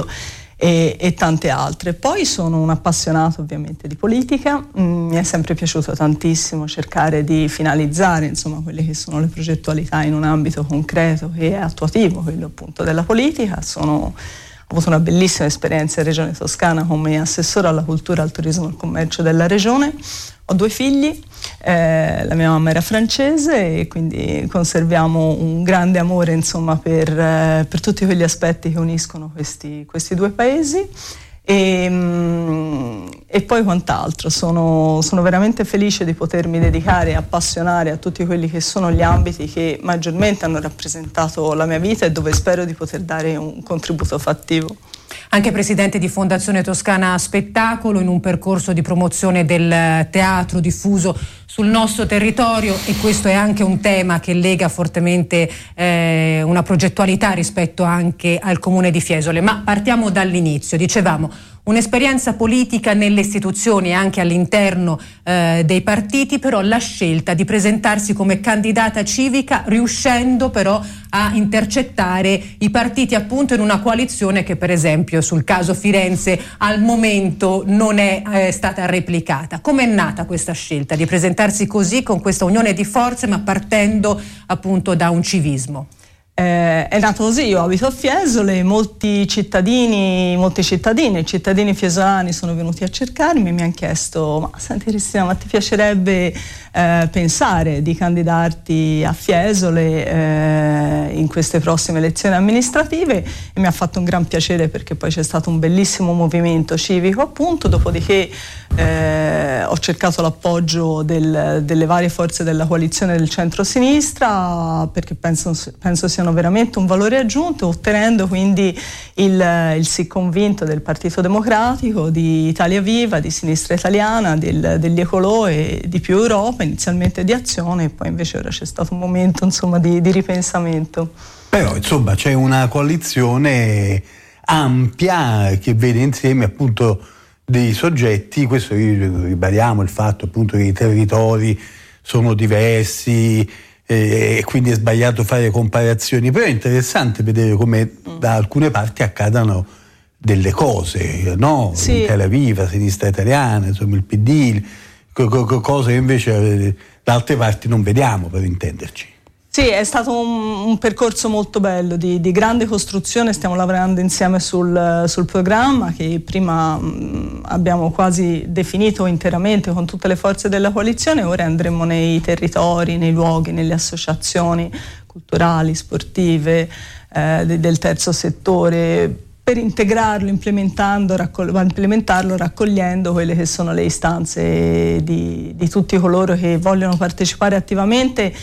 e, e tante altre. Poi sono un appassionato ovviamente di politica, mm, mi è sempre piaciuto tantissimo cercare di finalizzare insomma quelle che sono le progettualità in un ambito concreto e attuativo, quello appunto della politica. Sono Ho avuto una bellissima esperienza in Regione Toscana come assessore alla cultura, al turismo e al commercio della regione. Ho due figli, eh, la mia mamma era francese e quindi conserviamo un grande amore insomma per, eh, per tutti quegli aspetti che uniscono questi, questi due paesi. E, e poi quant'altro, sono, sono veramente felice di potermi dedicare e appassionare a tutti quelli che sono gli ambiti che maggiormente hanno rappresentato la mia vita e dove spero di poter dare un contributo fattivo. Anche presidente di Fondazione Toscana Spettacolo, in un percorso di promozione del teatro diffuso sul nostro territorio, e questo è anche un tema che lega fortemente eh, una progettualità rispetto anche al comune di Fiesole. Ma partiamo dall'inizio, dicevamo un'esperienza politica nelle istituzioni e anche all'interno eh, dei partiti, però la scelta di presentarsi come candidata civica, riuscendo però a intercettare i partiti appunto in una coalizione che per esempio sul caso Firenze al momento non è eh, stata replicata. Come è nata questa scelta di presentarsi così, con questa unione di forze, ma partendo appunto da un civismo? Eh, è nato così, io abito a Fiesole, molti cittadini, molti cittadini, cittadini fiesolani sono venuti a cercarmi e mi hanno chiesto: ma senti Cristina, ma ti piacerebbe eh, pensare di candidarti a Fiesole eh, in queste prossime elezioni amministrative? E mi ha fatto un gran piacere, perché poi c'è stato un bellissimo movimento civico appunto, dopodiché eh, ho cercato l'appoggio del, delle varie forze della coalizione del centro-sinistra, perché penso, penso siano veramente un valore aggiunto, ottenendo quindi il, il sì convinto del Partito Democratico, di Italia Viva, di Sinistra Italiana, del, degli Ecolò e di Più Europa, inizialmente di Azione, e poi invece ora c'è stato un momento insomma di, di ripensamento. Però insomma c'è una coalizione ampia che vede insieme appunto dei soggetti, questo ribadiamo il fatto appunto che i territori sono diversi e quindi è sbagliato fare comparazioni, però è interessante vedere come da alcune parti accadano delle cose, no? Sì. Italia Viva, Sinistra Italiana, insomma il P D, cose che invece da altre parti non vediamo, per intenderci. Sì, è stato un, un percorso molto bello, di, di grande costruzione. Stiamo lavorando insieme sul, sul programma che prima mh, abbiamo quasi definito interamente con tutte le forze della coalizione. Ora andremo nei territori, nei luoghi, nelle associazioni culturali, sportive, eh, de, del terzo settore, per integrarlo, implementando, raccol- implementarlo, raccogliendo quelle che sono le istanze di, di tutti coloro che vogliono partecipare attivamente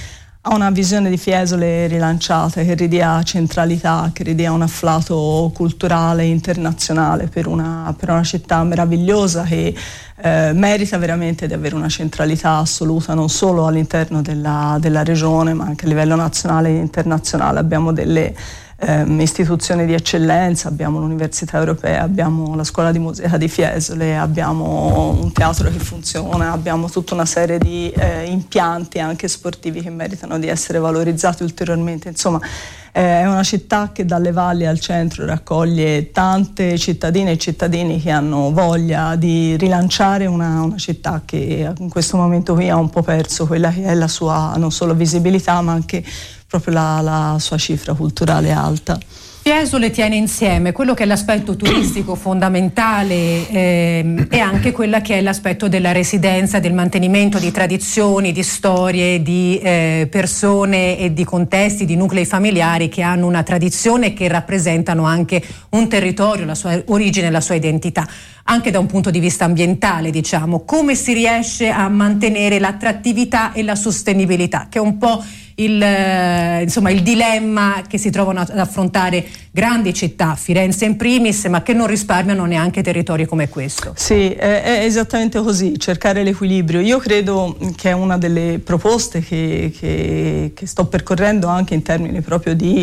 ha una visione di Fiesole rilanciata, che ridia centralità, che ridia un afflato culturale internazionale per una, per una città meravigliosa che eh, merita veramente di avere una centralità assoluta non solo all'interno della, della regione ma anche a livello nazionale e internazionale. Abbiamo delle ehm, istituzioni di eccellenza, abbiamo l'Università Europea, abbiamo la Scuola di Musica di Fiesole, abbiamo un teatro che funziona, abbiamo tutta una serie di eh, impianti anche sportivi che meritano di essere valorizzati ulteriormente. Insomma, eh, è una città che dalle valli al centro raccoglie tante cittadine e cittadini che hanno voglia di rilanciare una, una città che in questo momento qui ha un po' perso quella che è la sua non solo visibilità ma anche proprio la, la sua cifra culturale alta. Fiesole tiene insieme quello che è l'aspetto turistico fondamentale ehm, e anche quella che è l'aspetto della residenza, del mantenimento di tradizioni, di storie, di eh, persone e di contesti, di nuclei familiari che hanno una tradizione e che rappresentano anche un territorio, la sua origine, la sua identità. Anche da un punto di vista ambientale, diciamo, come si riesce a mantenere l'attrattività e la sostenibilità, che è un po' il, eh, insomma, il dilemma che si trovano ad affrontare grandi città, Firenze in primis, ma che non risparmiano neanche territori come questo. Sì, è, è esattamente così, cercare l'equilibrio. Io credo che è una delle proposte che, che, che sto percorrendo anche in termini proprio di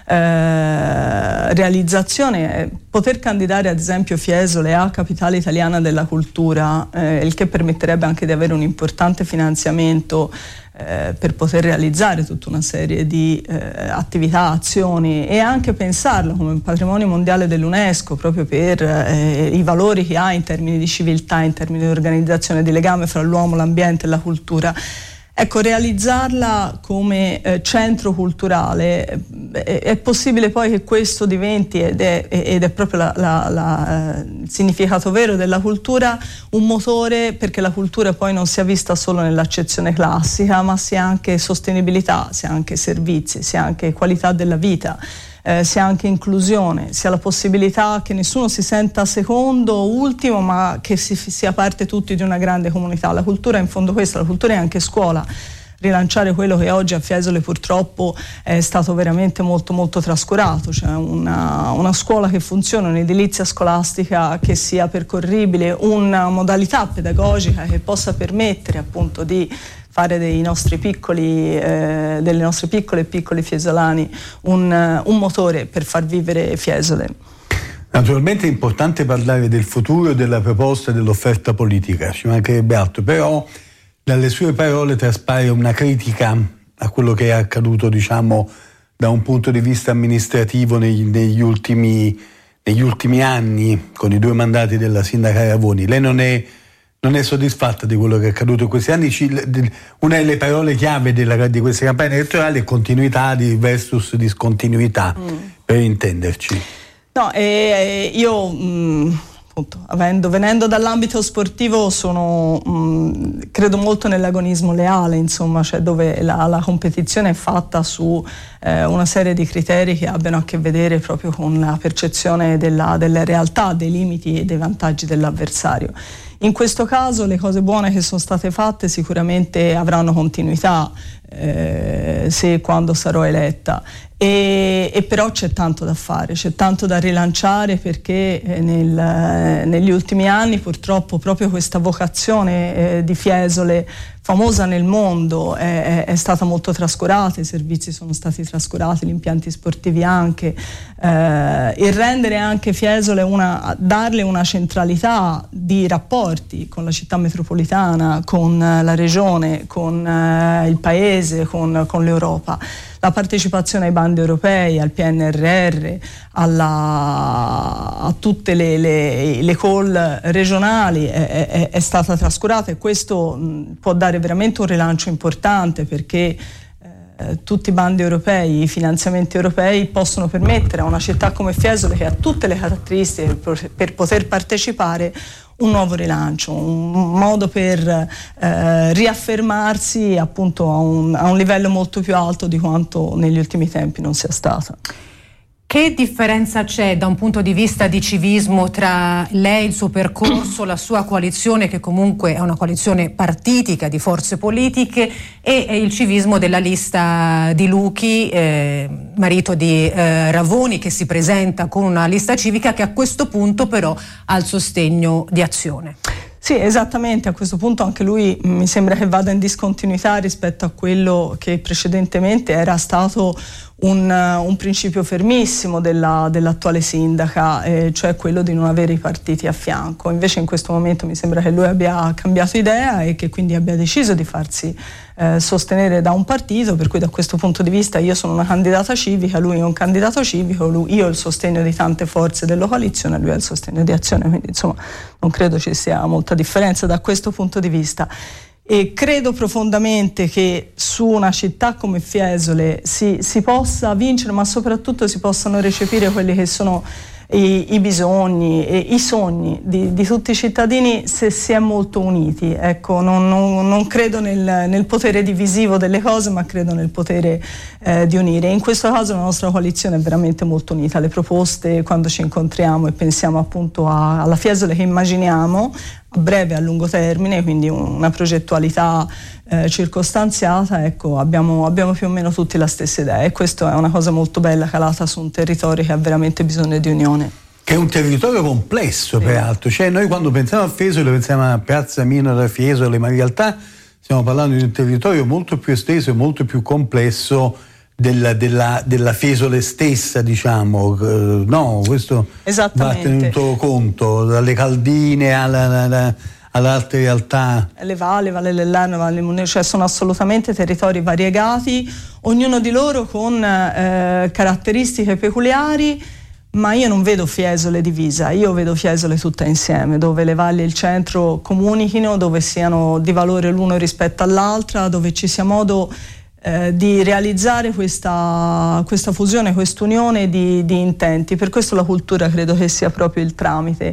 eh, realizzazione, è poter candidare ad esempio Fiesole a capitale italiana della cultura, eh, il che permetterebbe anche di avere un importante finanziamento Eh, per poter realizzare tutta una serie di eh, attività, azioni e anche pensarla come patrimonio mondiale dell'UNESCO proprio per eh, i valori che ha in termini di civiltà, in termini di organizzazione, di legame fra l'uomo, l'ambiente e la cultura. Ecco, realizzarla come eh, centro culturale eh, è possibile poi che questo diventi, ed è, ed è proprio la, la, la, il significato vero della cultura, un motore perché la cultura poi non sia vista solo nell'accezione classica, ma sia anche sostenibilità, sia anche servizi, sia anche qualità della vita. Eh, sia anche inclusione, sia la possibilità che nessuno si senta secondo o ultimo, ma che si sia parte tutti di una grande comunità. La cultura è in fondo questa, la cultura è anche scuola. Rilanciare quello che oggi a Fiesole purtroppo è stato veramente molto molto trascurato, cioè una, una scuola che funziona, un'edilizia scolastica che sia percorribile, una modalità pedagogica che possa permettere appunto di fare dei nostri piccoli, eh, delle nostre piccole e piccoli fiesolani un, un motore per far vivere Fiesole. Naturalmente è importante parlare del futuro, della proposta e dell'offerta politica, ci mancherebbe altro, però dalle sue parole traspare una critica a quello che è accaduto, diciamo, da un punto di vista amministrativo negli, negli, ultimi, negli ultimi anni, con i due mandati della sindaca Ravoni. Lei non è non è soddisfatta di quello che è accaduto in questi anni. Una delle parole chiave della, di queste campagne elettorali è continuità di versus discontinuità, mm. per intenderci. No, eh, io mh, appunto, avendo, venendo dall'ambito sportivo sono, mh, credo molto nell'agonismo leale, insomma, cioè dove la, la competizione è fatta su eh, una serie di criteri che abbiano a che vedere proprio con la percezione della, della realtà, dei limiti e dei vantaggi dell'avversario. In questo caso le cose buone che sono state fatte sicuramente avranno continuità eh, se e quando sarò eletta, e, e però c'è tanto da fare, c'è tanto da rilanciare perché eh, nel, eh, negli ultimi anni purtroppo proprio questa vocazione eh, di Fiesole famosa nel mondo è, è stata molto trascurata, i servizi sono stati trascurati, gli impianti sportivi anche, eh, e rendere anche Fiesole una, darle una centralità di rapporti con la città metropolitana, con la regione, con eh, il paese, con, con l'Europa. La partecipazione ai bandi europei, al P N R R, alla, a tutte le, le, le call regionali è, è, è stata trascurata, e questo mh, può dare veramente un rilancio importante perché eh, tutti i bandi europei, i finanziamenti europei possono permettere a una città come Fiesole, che ha tutte le caratteristiche per, per poter partecipare, un nuovo rilancio, un modo per eh, riaffermarsi appunto a un, a un livello molto più alto di quanto negli ultimi tempi non sia stato. Che Che differenza c'è da un punto di vista di civismo tra lei, il suo percorso, la sua coalizione, che comunque è una coalizione partitica di forze politiche, e, e il civismo della lista di Luchi, eh, marito di eh, Ravoni, che si presenta con una lista civica che a questo punto però ha il sostegno di Azione? Sì, esattamente, a questo punto anche lui mi sembra che vada in discontinuità rispetto a quello che precedentemente era stato un, un principio fermissimo della, dell'attuale sindaca, eh, cioè quello di non avere i partiti a fianco. Invece in questo momento mi sembra che lui abbia cambiato idea e che quindi abbia deciso di farsi eh, sostenere da un partito, per cui da questo punto di vista io sono una candidata civica, lui è un candidato civico, lui, io ho il sostegno di tante forze della coalizione, lui ha il sostegno di Azione, quindi insomma non credo ci sia molta differenza da questo punto di vista. E credo profondamente che su una città come Fiesole si, si possa vincere, ma soprattutto si possano recepire quelli che sono i, i bisogni e i sogni di, di tutti i cittadini, se si è molto uniti. Ecco, non, non, non credo nel, nel potere divisivo delle cose, ma credo nel potere eh, di unire. In questo caso la nostra coalizione è veramente molto unita. Le proposte, quando ci incontriamo e pensiamo appunto a, alla Fiesole che immaginiamo a breve e a lungo termine, quindi una progettualità eh, circostanziata, ecco, abbiamo, abbiamo più o meno tutti la stessa idea, e questa è una cosa molto bella calata su un territorio che ha veramente bisogno di unione. Che è un territorio complesso, sì. Peraltro, cioè noi quando pensiamo a Fiesole pensiamo a Piazza Minora Fiesole, ma in realtà stiamo parlando di un territorio molto più esteso e molto più complesso Della, della, della Fiesole stessa, diciamo, no, questo va tenuto conto, dalle Caldine alla, alla, alle altre realtà. Le Valli, Valle dell'Arno, Valle Munero, cioè sono assolutamente territori variegati, ognuno di loro con eh, caratteristiche peculiari, ma io non vedo Fiesole divisa, io vedo Fiesole tutta insieme, dove le valli e il centro comunichino, dove siano di valore l'uno rispetto all'altra, dove ci sia modo Eh, di realizzare questa, questa fusione, quest'unione di, di intenti. Per questo la cultura credo che sia proprio il tramite.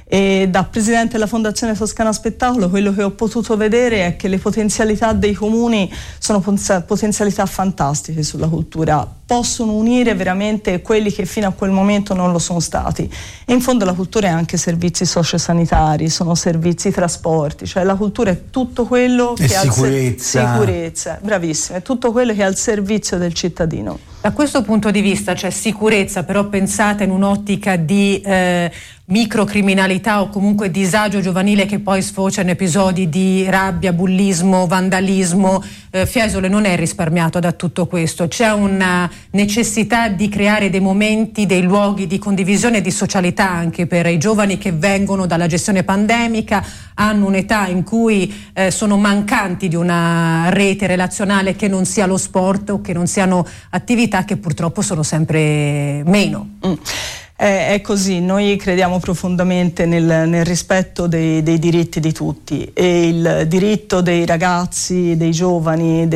E da presidente della Fondazione Toscana Spettacolo quello che ho potuto vedere è che le potenzialità dei comuni sono potenzialità fantastiche sulla cultura, possono unire veramente quelli che fino a quel momento non lo sono stati, e in fondo la cultura è anche servizi sociosanitari, sono servizi trasporti, cioè la cultura è tutto quello e che ha sicurezza. sicurezza, bravissima, è tutto quello che è al servizio del cittadino. Da questo punto di vista c'è sicurezza, però pensata in un'ottica di eh, microcriminalità o comunque disagio giovanile che poi sfocia in episodi di rabbia, bullismo, vandalismo. eh, Fiesole non è risparmiato da tutto questo, c'è una necessità di creare dei momenti, dei luoghi di condivisione e di socialità anche per i giovani che vengono dalla gestione pandemica, hanno un'età in cui eh, sono mancanti di una rete relazionale che non sia lo sport o che non siano attività che purtroppo sono sempre meno. Mm. È, è così, noi crediamo profondamente nel, nel rispetto dei, dei diritti di tutti, e il diritto dei ragazzi, dei giovani,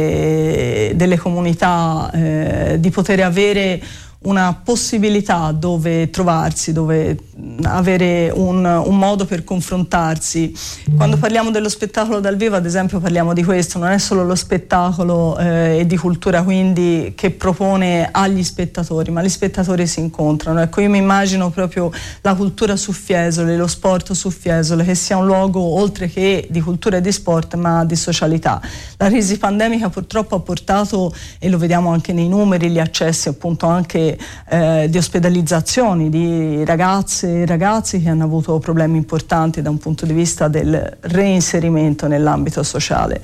delle, delle comunità eh, di poter avere una possibilità dove trovarsi, dove avere un, un modo per confrontarsi. Quando parliamo dello spettacolo dal vivo, ad esempio, parliamo di questo, non è solo lo spettacolo eh, e di cultura quindi che propone agli spettatori, ma gli spettatori si incontrano. Ecco, io mi immagino proprio la cultura su Fiesole, lo sport su Fiesole, che sia un luogo oltre che di cultura e di sport, ma di socialità. La crisi pandemica purtroppo ha portato, e lo vediamo anche nei numeri, gli accessi appunto anche Eh, di ospedalizzazioni di ragazze e ragazzi che hanno avuto problemi importanti da un punto di vista del reinserimento nell'ambito sociale,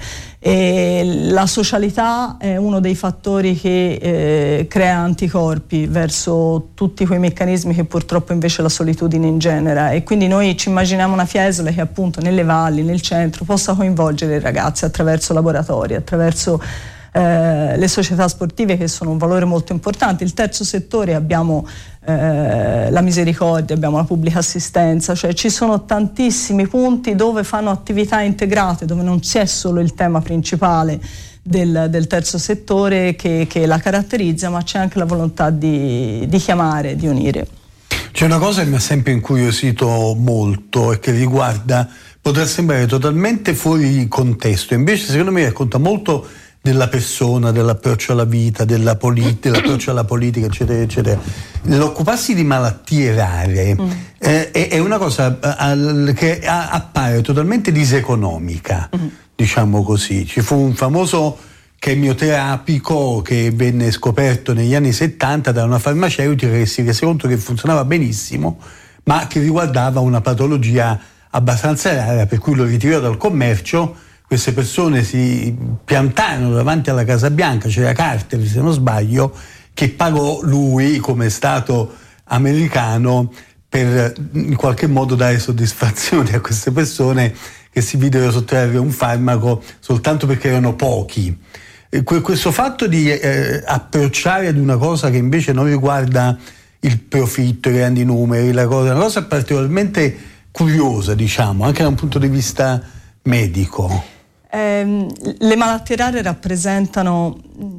e la socialità è uno dei fattori che eh, crea anticorpi verso tutti quei meccanismi che purtroppo invece la solitudine ingenera, e quindi noi ci immaginiamo una Fiesole che appunto nelle valli, nel centro possa coinvolgere i ragazzi attraverso laboratori, attraverso Eh, le società sportive, che sono un valore molto importante. Il terzo settore, abbiamo eh, la misericordia, abbiamo la pubblica assistenza, cioè ci sono tantissimi punti dove fanno attività integrate, dove non c'è solo il tema principale del, del terzo settore che, che la caratterizza, ma c'è anche la volontà di, di chiamare, di unire. C'è una cosa che mi ha sempre incuriosito molto e che riguarda, potrà sembrare totalmente fuori contesto, invece secondo me racconta molto della persona, dell'approccio alla vita, della polit- dell'approccio alla politica, eccetera, eccetera. L'occuparsi di malattie rare mm. eh, è, è una cosa eh, che a, appare totalmente diseconomica, mm. diciamo così. Ci fu un famoso chemioterapico che venne scoperto negli anni settanta da una farmaceutica che si rese conto che funzionava benissimo, ma che riguardava una patologia abbastanza rara, per cui lo ritirò dal commercio. Queste persone si piantarono davanti alla Casa Bianca, c'era Carter se non sbaglio, che pagò lui come Stato americano per in qualche modo dare soddisfazione a queste persone che si videro sottrarre un farmaco soltanto perché erano pochi. E questo fatto di eh, approcciare ad una cosa che invece non riguarda il profitto, i grandi numeri, la cosa, una cosa particolarmente curiosa, diciamo, anche da un punto di vista medico. Eh, le malattie rare rappresentano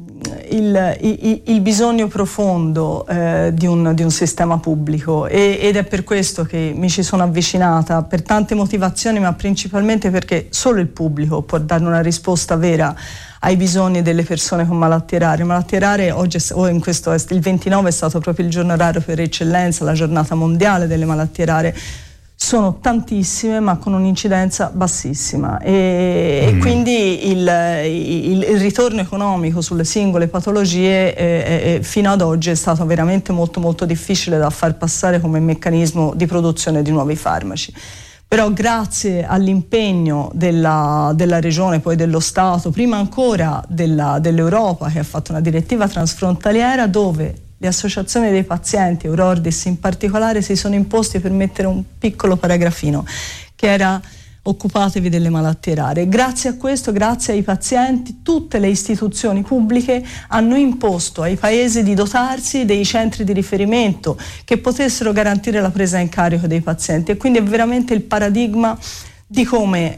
il, il, il bisogno profondo eh, di, un, di un sistema pubblico e, ed è per questo che mi ci sono avvicinata, per tante motivazioni, ma principalmente perché solo il pubblico può dare una risposta vera ai bisogni delle persone con malattie rare. Malattie rare oggi, o in questo, il ventinove è stato proprio il giorno raro per eccellenza, la giornata mondiale delle malattie rare. Sono tantissime ma con un'incidenza bassissima e, mm. e quindi il, il, il ritorno economico sulle singole patologie eh, eh, fino ad oggi è stato veramente molto molto difficile da far passare come meccanismo di produzione di nuovi farmaci. Però grazie all'impegno della, della regione, poi dello Stato, prima ancora della, dell'Europa che ha fatto una direttiva transfrontaliera dove le associazioni dei pazienti, Eurordis in particolare, si sono imposti per mettere un piccolo paragrafino che era occupatevi delle malattie rare. Grazie a questo, grazie ai pazienti, tutte le istituzioni pubbliche hanno imposto ai paesi di dotarsi dei centri di riferimento che potessero garantire la presa in carico dei pazienti e quindi è veramente il paradigma di come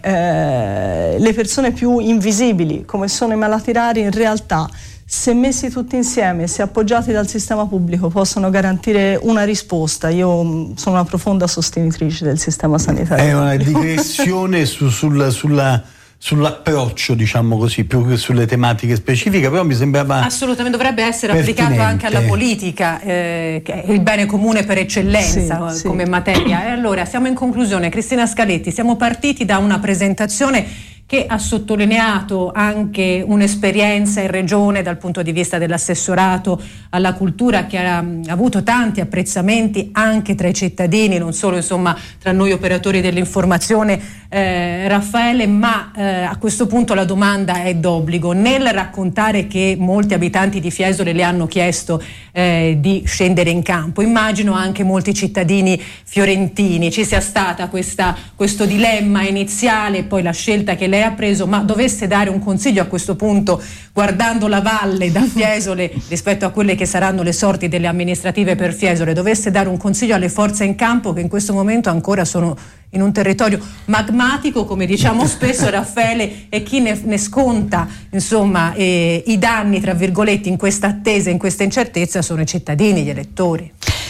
eh, le persone più invisibili, come sono i malati rari, in realtà se messi tutti insieme, se appoggiati dal sistema pubblico, possono garantire una risposta. Io sono una profonda sostenitrice del sistema sanitario. È una digressione su, sul, sulla, sull'approccio, diciamo così, più che sulle tematiche specifiche, però mi sembrava assolutamente dovrebbe essere pertinente. Applicato anche alla politica, eh, che è il bene comune per eccellenza sì, come sì. materia. E allora siamo in conclusione. Cristina Scaletti, siamo partiti da una presentazione che ha sottolineato anche un'esperienza in regione dal punto di vista dell'assessorato alla cultura che ha avuto tanti apprezzamenti anche tra i cittadini, non solo insomma tra noi operatori dell'informazione, eh, Raffaele, ma eh, a questo punto la domanda è d'obbligo. Nel raccontare che molti abitanti di Fiesole le hanno chiesto eh, di scendere in campo, immagino anche molti cittadini fiorentini ci sia stata questa, questo dilemma iniziale e poi la scelta che lei ha preso, ma dovesse dare un consiglio a questo punto, guardando la valle da Fiesole rispetto a quelle che saranno le sorti delle amministrative per Fiesole, dovesse dare un consiglio alle forze in campo che in questo momento ancora sono in un territorio magmatico, come diciamo spesso Raffaele, e chi ne, ne sconta insomma eh, i danni tra virgolette in questa attesa, in questa incertezza sono i cittadini, gli elettori.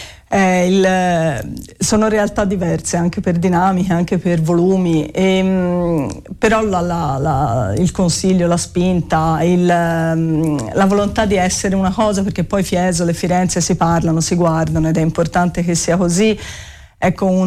Eh, il, sono realtà diverse anche per dinamiche, anche per volumi, e, mh, però la, la, la, il consiglio, la spinta, il, mh, la volontà di essere una cosa, perché poi Fiesole, Firenze si parlano, si guardano ed è importante che sia così. Ecco, un,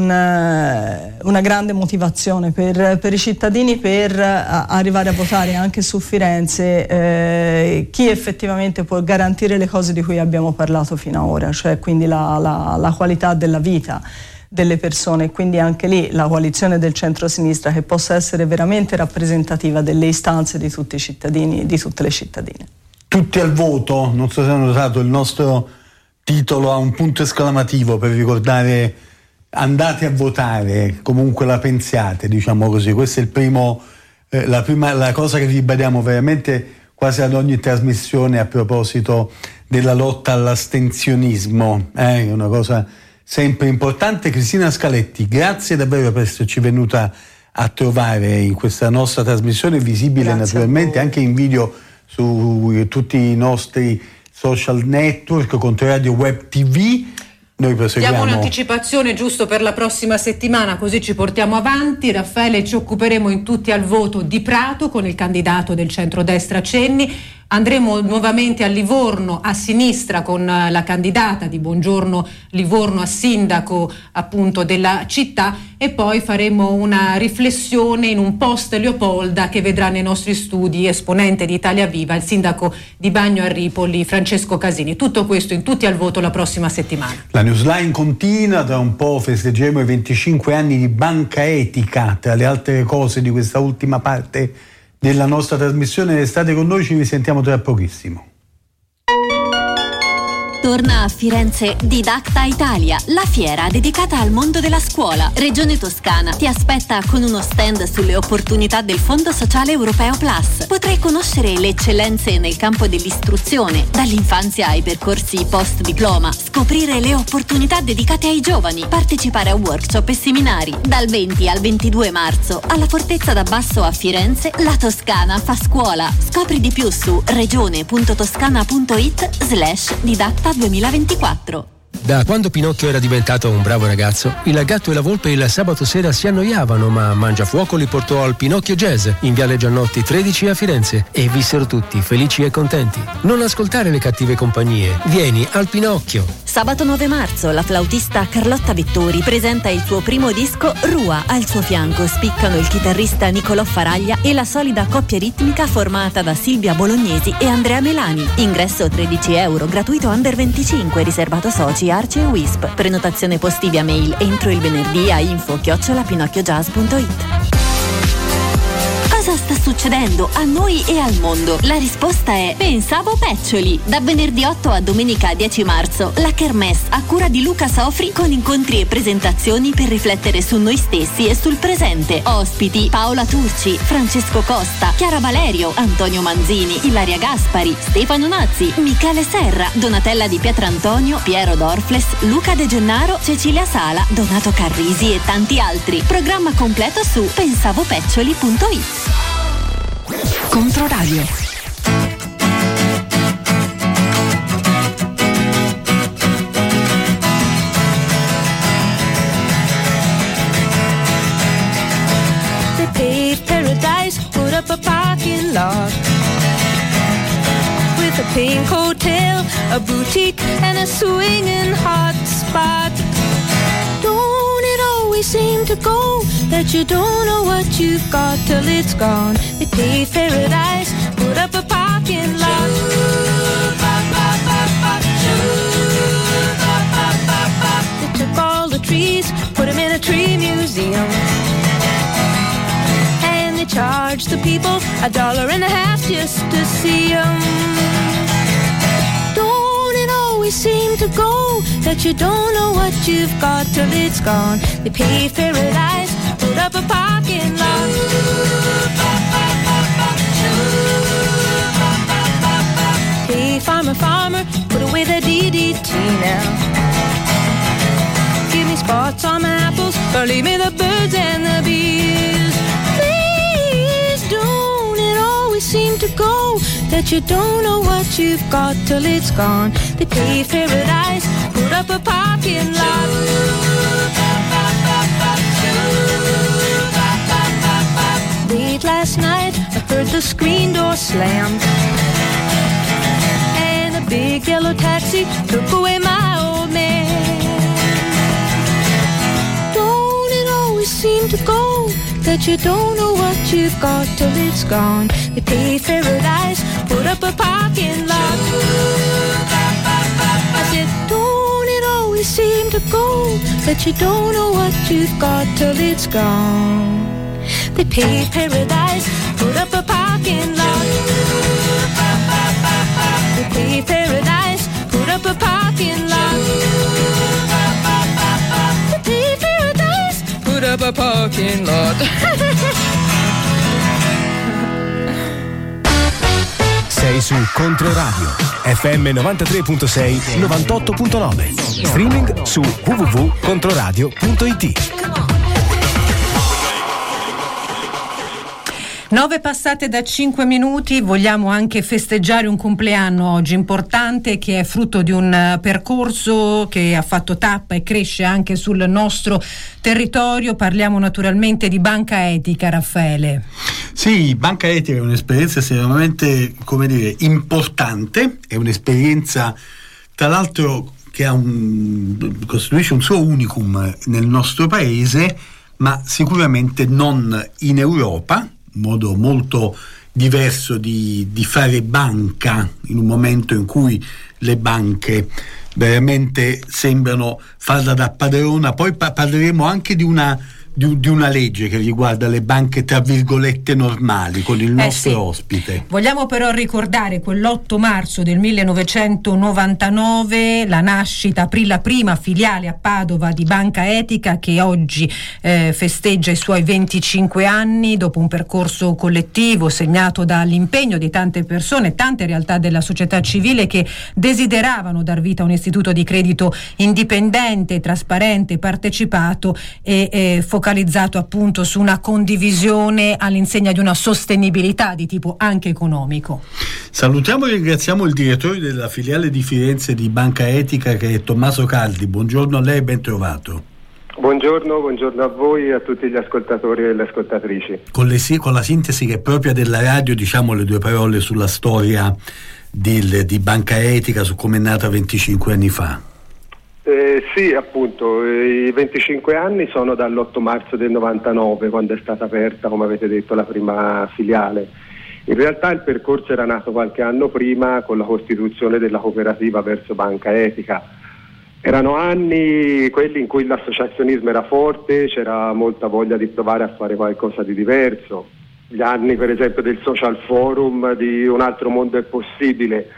una grande motivazione per, per i cittadini per arrivare a votare anche su Firenze eh, chi effettivamente può garantire le cose di cui abbiamo parlato fino ad ora, cioè quindi la, la, la qualità della vita delle persone, quindi anche lì la coalizione del centro-sinistra che possa essere veramente rappresentativa delle istanze di tutti i cittadini, di tutte le cittadine. Tutti al voto, non so se hanno notato, il nostro titolo ha un punto esclamativo per ricordare andate a votare, comunque la pensiate, diciamo così. Questa è il primo, eh, la prima la cosa che ribadiamo veramente quasi ad ogni trasmissione a proposito della lotta all'astensionismo, è eh, una cosa sempre importante. Cristina Scaletti, grazie davvero per esserci venuta a trovare in questa nostra trasmissione, visibile grazie naturalmente anche in video su tutti i nostri social network, Controradio Web T V. noi proseguiamo. Diamo un'anticipazione giusto per la prossima settimana, così ci portiamo avanti. Raffaele, ci occuperemo in Tutti al voto di Prato con il candidato del centrodestra Cenni. Andremo nuovamente a Livorno a sinistra con la candidata di Buongiorno Livorno a sindaco appunto della città, e poi faremo una riflessione in un post Leopolda che vedrà nei nostri studi esponente di Italia Viva, il sindaco di Bagno a Ripoli Francesco Casini. Tutto questo in Tutti al voto la prossima settimana. La newsline continua, tra un po' festeggeremo i venticinque anni di Banca Etica, tra le altre cose di questa ultima parte della nostra trasmissione. State con noi, ci risentiamo tra pochissimo. Torna a Firenze Didacta Italia, la fiera dedicata al mondo della scuola. Regione Toscana ti aspetta con uno stand sulle opportunità del Fondo Sociale Europeo Plus. Potrai conoscere le eccellenze nel campo dell'istruzione, dall'infanzia ai percorsi post diploma, scoprire le opportunità dedicate ai giovani, partecipare a workshop e seminari. Dal venti al ventidue marzo alla Fortezza d'Abbasso a Firenze, la Toscana fa scuola. Scopri di più su regione.toscana.it slash didatta duemilaventiquattro. Da quando Pinocchio era diventato un bravo ragazzo, il gatto e la volpe il sabato sera si annoiavano, ma Mangiafuoco li portò al Pinocchio Jazz in Viale Giannotti tredici a Firenze e vissero tutti felici e contenti. Non ascoltare le cattive compagnie, vieni al Pinocchio. Sabato nove marzo la flautista Carlotta Vettori presenta il suo primo disco Rua. Al suo fianco spiccano il chitarrista Nicolò Faraglia e la solida coppia ritmica formata da Silvia Bolognesi e Andrea Melani. Ingresso tredici euro, gratuito under venticinque, riservato soci Arce e Wisp. Prenotazione posti via mail entro il venerdì a info chiocciola pinocchiojazz punto it. Cosa sta succedendo a noi e al mondo? La risposta è Pensavo Peccioli. Da venerdì otto a domenica dieci marzo, la Kermesse a cura di Luca Sofri con incontri e presentazioni per riflettere su noi stessi e sul presente. Ospiti Paola Turci, Francesco Costa, Chiara Valerio, Antonio Manzini, Ilaria Gaspari, Stefano Nazzi, Michele Serra, Donatella Di Pietrantonio, Piero Dorfles, Luca De Gennaro, Cecilia Sala, Donato Carrisi e tanti altri. Programma completo su pensavopeccioli punto it. Controradio. They paved paradise, put up a parking lot with a pink hotel, a boutique and a swinging hot spot. Don't it always seem to go that you don't know what you've got till it's gone? They paved paradise, put up a parking lot. They took all the trees, put them in a tree museum, and they charged the people a dollar and a half just to see them. Don't it always seem to go that you don't know what you've got till it's gone? They paved paradise, put up a parking lot. Hey, farmer, farmer, put away the D D T now. Give me spots on my apples, or leave me the birds and the bees. Please don't it always seem to go that you don't know what you've got till it's gone? They paved paradise, put up a parking lot. Late last night, I heard the screen door slam, and a big yellow taxi took away my old man. Don't it always seem to go that you don't know what you've got till it's gone? They paved paradise, put up a parking lot. I said, don't it always seem to go that you don't know what you've got till it's gone? They paved paradise, put up a parking lot. They paved paradise, put up a parking lot. They paved paradise, put up a parking lot. Sei su Controradio F M novantatré virgola sei, novantotto virgola nove. Streaming su w w w punto controradio punto it. Nove passate da cinque minuti, vogliamo anche festeggiare un compleanno oggi importante che è frutto di un percorso che ha fatto tappa e cresce anche sul nostro territorio. Parliamo naturalmente di Banca Etica, Raffaele. Sì, Banca Etica è un'esperienza estremamente, come dire, importante, è un'esperienza tra l'altro che ha un, costituisce un suo unicum nel nostro paese, ma sicuramente non in Europa, un modo molto diverso di, di fare banca in un momento in cui le banche veramente sembrano farla da padrona. Poi pa- parleremo anche di una Di, di una legge che riguarda le banche tra virgolette normali con il nostro eh sì. ospite. Vogliamo però ricordare quell'otto marzo del millenovecentonovantanove, la nascita, aprì la prima filiale a Padova di Banca Etica, che oggi eh, festeggia i suoi venticinque anni dopo un percorso collettivo segnato dall'impegno di tante persone, tante realtà della società civile che desideravano dar vita a un istituto di credito indipendente, trasparente, partecipato e eh, focalizzato appunto su una condivisione all'insegna di una sostenibilità di tipo anche economico. Salutiamo e ringraziamo il direttore della filiale di Firenze di Banca Etica, che è Tommaso Caldi. Buongiorno a lei e ben trovato. Buongiorno, buongiorno a voi e a tutti gli ascoltatori e le ascoltatrici. Con, le, con la sintesi che è propria della radio, diciamo le due parole sulla storia di, di Banca Etica, su come è nata venticinque anni fa. Eh, sì, appunto, i venticinque anni sono dall'otto marzo del novantanove, quando è stata aperta, come avete detto, la prima filiale. In realtà il percorso era nato qualche anno prima con la costituzione della cooperativa verso Banca Etica. Erano anni quelli in cui l'associazionismo era forte, c'era molta voglia di provare a fare qualcosa di diverso. Gli anni per esempio del social forum, di Un altro mondo è possibile,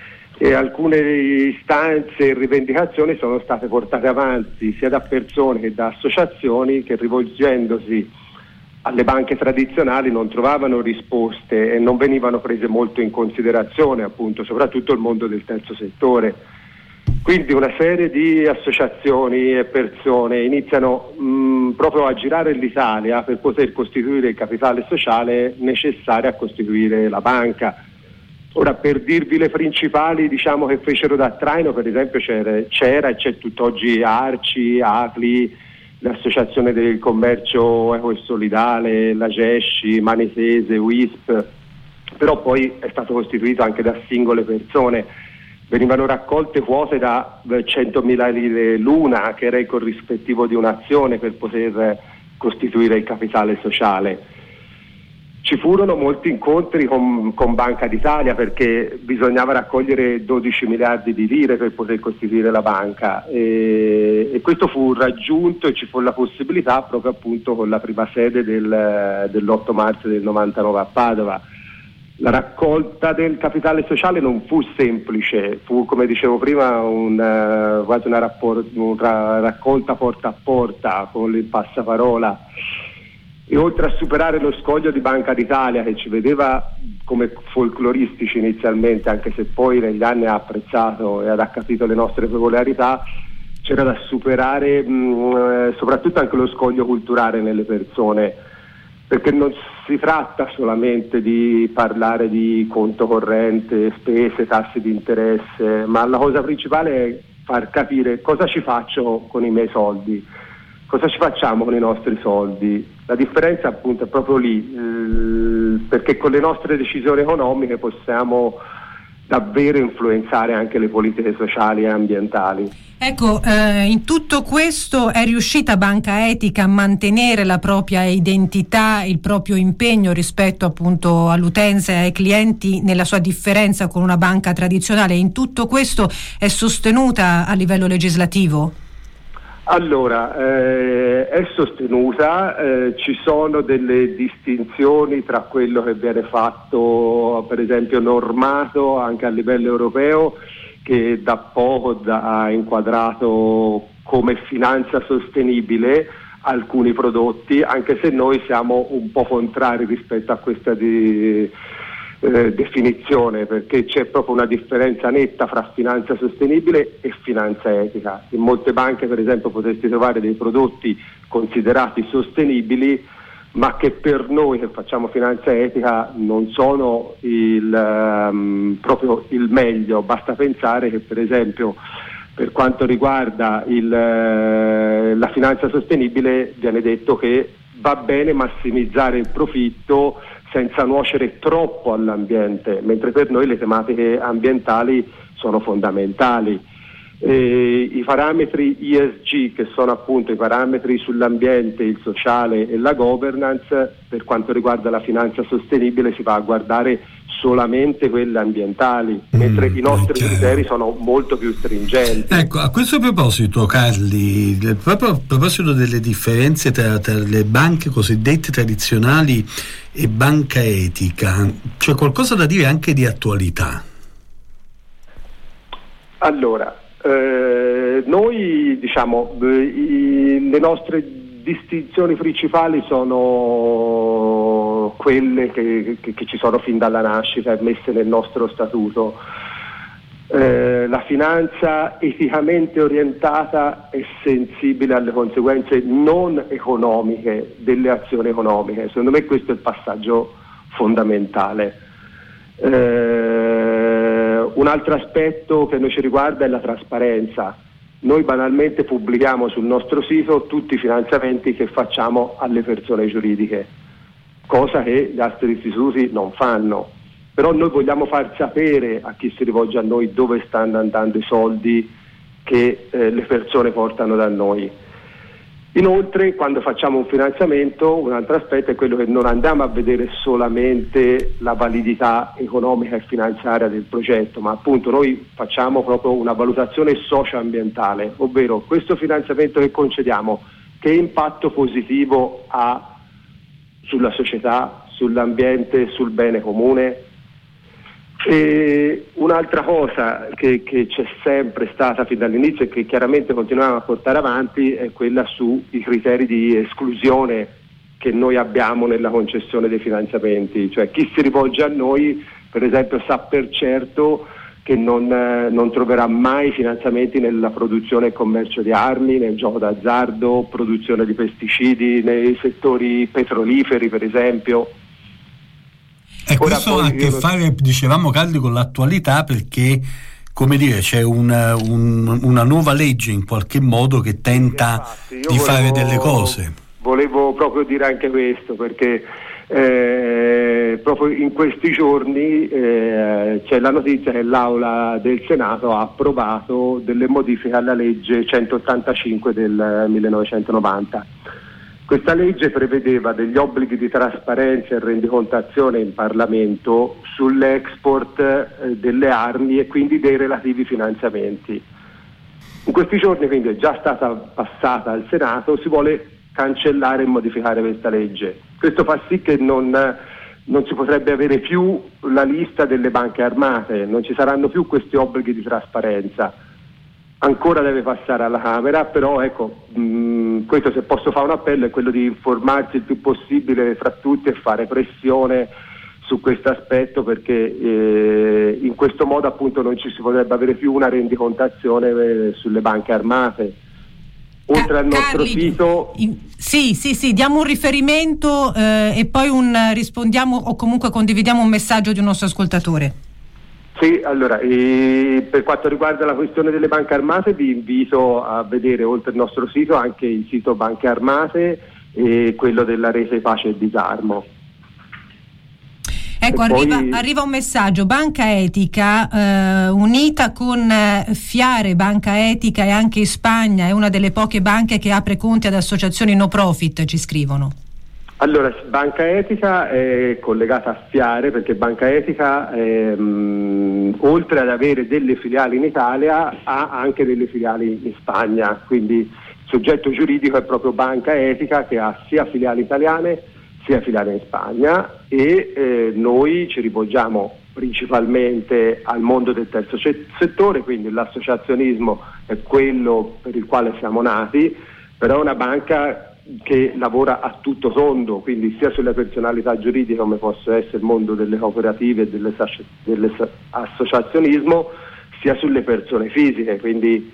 e alcune istanze e rivendicazioni sono state portate avanti sia da persone che da associazioni che, rivolgendosi alle banche tradizionali, non trovavano risposte e non venivano prese molto in considerazione, appunto, soprattutto il mondo del terzo settore. Quindi una serie di associazioni e persone iniziano mh, proprio a girare l'Italia per poter costituire il capitale sociale necessario a costituire la banca. Ora, per dirvi le principali, diciamo, che fecero da traino, per esempio c'era, c'era e c'è tutt'oggi Arci, Acli, l'Associazione del Commercio Eco e Solidale, la Gesci, Manesese, W I S P, però poi è stato costituito anche da singole persone. Venivano raccolte quote da centomila lire l'una, che era il corrispettivo di un'azione per poter costituire il capitale sociale. Ci furono molti incontri con, con Banca d'Italia, perché bisognava raccogliere dodici miliardi di lire per poter costituire la banca, e, e questo fu raggiunto e ci fu la possibilità proprio appunto con la prima sede del, dell'otto marzo del novantanove a Padova. La raccolta del capitale sociale non fu semplice, fu, come dicevo prima, un, uh, quasi una, rapport- una raccolta porta a porta con il passaparola. E oltre a superare lo scoglio di Banca d'Italia, che ci vedeva come folcloristici inizialmente, anche se poi negli anni ha apprezzato e ha capito le nostre peculiarità, c'era da superare mh, soprattutto anche lo scoglio culturale nelle persone, perché non si tratta solamente di parlare di conto corrente, spese, tassi di interesse, ma la cosa principale è far capire cosa ci faccio con i miei soldi. Cosa ci facciamo con i nostri soldi? La differenza appunto è proprio lì, eh, perché con le nostre decisioni economiche possiamo davvero influenzare anche le politiche sociali e ambientali. Ecco, eh, in tutto questo è riuscita Banca Etica a mantenere la propria identità, il proprio impegno rispetto appunto all'utenza e ai clienti, nella sua differenza con una banca tradizionale. In tutto questo è sostenuta a livello legislativo? Allora, eh, è sostenuta, eh, ci sono delle distinzioni tra quello che viene fatto, per esempio normato anche a livello europeo, che da poco ha inquadrato come finanza sostenibile alcuni prodotti, anche se noi siamo un po' contrari rispetto a questa di, eh, definizione, perché c'è proprio una differenza netta fra finanza sostenibile e finanza etica. In molte banche, per esempio, potresti trovare dei prodotti considerati sostenibili, ma che per noi che facciamo finanza etica non sono il, um, proprio il meglio. Basta pensare che per esempio per quanto riguarda il, la finanza sostenibile viene detto che va bene massimizzare il profitto senza nuocere troppo all'ambiente, mentre per noi le tematiche ambientali sono fondamentali. Eh, i parametri E S G, che sono appunto i parametri sull'ambiente, il sociale e la governance, per quanto riguarda la finanza sostenibile si va a guardare solamente quelle ambientali, mm, mentre i nostri criteri sono molto più stringenti. Ecco, a questo proposito, Carli, proprio a proposito delle differenze tra, tra le banche cosiddette tradizionali e banca etica, c'è qualcosa da dire anche di attualità? Allora, Eh, noi diciamo i, le nostre distinzioni principali sono quelle che, che, che ci sono fin dalla nascita e messe nel nostro statuto. Eh, la finanza eticamente orientata è sensibile alle conseguenze non economiche delle azioni economiche. Secondo me questo è il passaggio fondamentale. Eh, un altro aspetto che noi ci riguarda è la trasparenza. Noi banalmente pubblichiamo sul nostro sito tutti i finanziamenti che facciamo alle persone giuridiche, cosa che gli altri istituti non fanno, però noi vogliamo far sapere a chi si rivolge a noi dove stanno andando i soldi che eh, le persone portano da noi. Inoltre, quando facciamo un finanziamento, un altro aspetto è quello che non andiamo a vedere solamente la validità economica e finanziaria del progetto, ma appunto noi facciamo proprio una valutazione socio-ambientale, ovvero questo finanziamento che concediamo, che impatto positivo ha sulla società, sull'ambiente, sul bene comune. E un'altra cosa che, che c'è sempre stata fin dall'inizio e che chiaramente continuiamo a portare avanti è quella sui criteri di esclusione che noi abbiamo nella concessione dei finanziamenti, cioè chi si rivolge a noi per esempio sa per certo che non, eh, non troverà mai finanziamenti nella produzione e commercio di armi, nel gioco d'azzardo, produzione di pesticidi, nei settori petroliferi per esempio. E questo ha a che fare, dicevamo Carli, con l'attualità, perché come dire c'è una, un, una nuova legge in qualche modo che tenta sì, di volevo, fare delle cose. Volevo proprio dire anche questo, perché eh, proprio in questi giorni eh, c'è la notizia che l'Aula del Senato ha approvato delle modifiche alla legge centottantacinque del millenovecentonovanta. Questa legge prevedeva degli obblighi di trasparenza e rendicontazione in Parlamento sull'export eh, delle armi e quindi dei relativi finanziamenti. In questi giorni quindi è già stata passata al Senato, si vuole cancellare e modificare questa legge. Questo fa sì che non, non si potrebbe avere più la lista delle banche armate, non ci saranno più questi obblighi di trasparenza. Ancora deve passare alla Camera, però ecco, mh, questo, se posso fare un appello, è quello di informarsi il più possibile fra tutti e fare pressione su questo aspetto, perché eh, in questo modo appunto non ci si potrebbe avere più una rendicontazione eh, sulle banche armate. Oltre Ca- al nostro Carli, sito in, sì sì sì diamo un riferimento eh, e poi un rispondiamo o comunque condividiamo un messaggio di un nostro ascoltatore. Sì, allora, eh, per quanto riguarda la questione delle banche armate vi invito a vedere oltre il nostro sito anche il sito Banche Armate e quello della rete Pace e Disarmo. Ecco, arriva, poi... arriva un messaggio: Banca Etica eh, unita con eh, Fiare Banca Etica e anche in Spagna è una delle poche banche che apre conti ad associazioni no profit, ci scrivono. Allora, Banca Etica è collegata a Fiare perché Banca Etica ehm, oltre ad avere delle filiali in Italia ha anche delle filiali in Spagna, quindi il soggetto giuridico è proprio Banca Etica, che ha sia filiali italiane sia filiali in Spagna, e eh, noi ci rivolgiamo principalmente al mondo del terzo settore, quindi l'associazionismo è quello per il quale siamo nati, però è una banca che lavora a tutto tondo, quindi sia sulle personalità giuridiche come possa essere il mondo delle cooperative e dell'associazionismo, sia sulle persone fisiche, quindi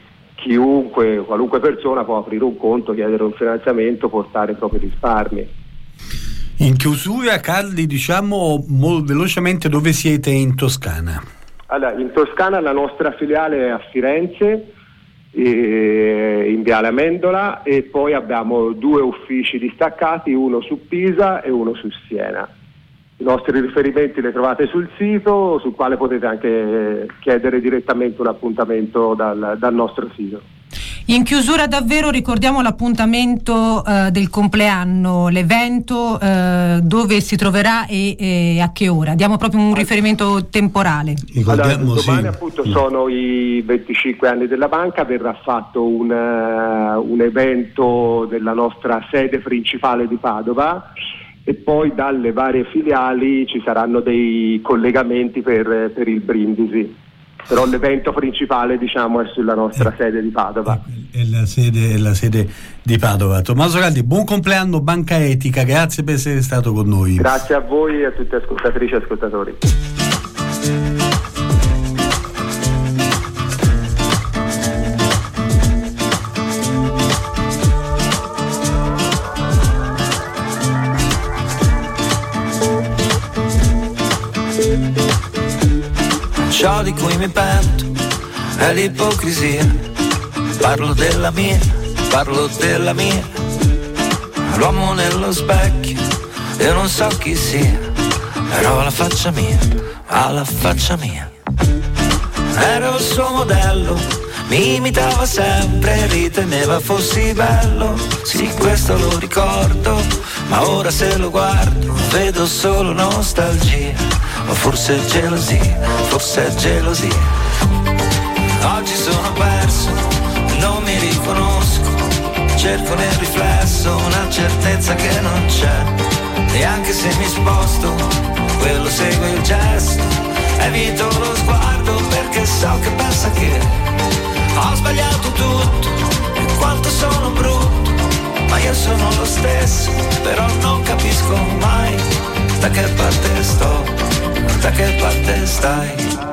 chiunque, qualunque persona può aprire un conto, chiedere un finanziamento, portare i propri risparmi. In chiusura, Carli, diciamo molto velocemente dove siete in Toscana? Allora, in Toscana la nostra filiale è a Firenze, in Viale Amendola, e poi abbiamo due uffici distaccati, uno su Pisa e uno su Siena. I nostri riferimenti li trovate sul sito, sul quale potete anche chiedere direttamente un appuntamento dal, dal nostro sito. In chiusura davvero ricordiamo l'appuntamento eh, del compleanno, l'evento, eh, dove si troverà e, e a che ora. Diamo proprio un riferimento temporale. Allora, domani sì. appunto sono i venticinque anni della banca, verrà fatto un, uh, un evento della nostra sede principale di Padova, e poi dalle varie filiali ci saranno dei collegamenti per, per il brindisi. Però l'evento principale, diciamo, è sulla nostra eh, sede di Padova. È la sede, è la sede di Padova. Tommaso Caldi, buon compleanno Banca Etica, grazie per essere stato con noi. Grazie a voi e a tutte ascoltatrici e ascoltatori. Ciò di cui mi pento è l'ipocrisia. Parlo della mia, parlo della mia. L'uomo nello specchio, io non so chi sia, però la faccia mia, alla faccia mia. Ero il suo modello, mi imitava sempre, riteneva fossi bello. Sì, questo lo ricordo, ma ora se lo guardo vedo solo nostalgia. O forse è gelosia, forse è gelosia. Oggi sono perso, non mi riconosco. Cerco nel riflesso una certezza che non c'è. E anche se mi sposto, quello segue il gesto. Evito lo sguardo perché so che pensa che ho sbagliato tutto e quanto sono brutto. Ma io sono lo stesso, però non capisco mai da che parte sto. Da che parte stai?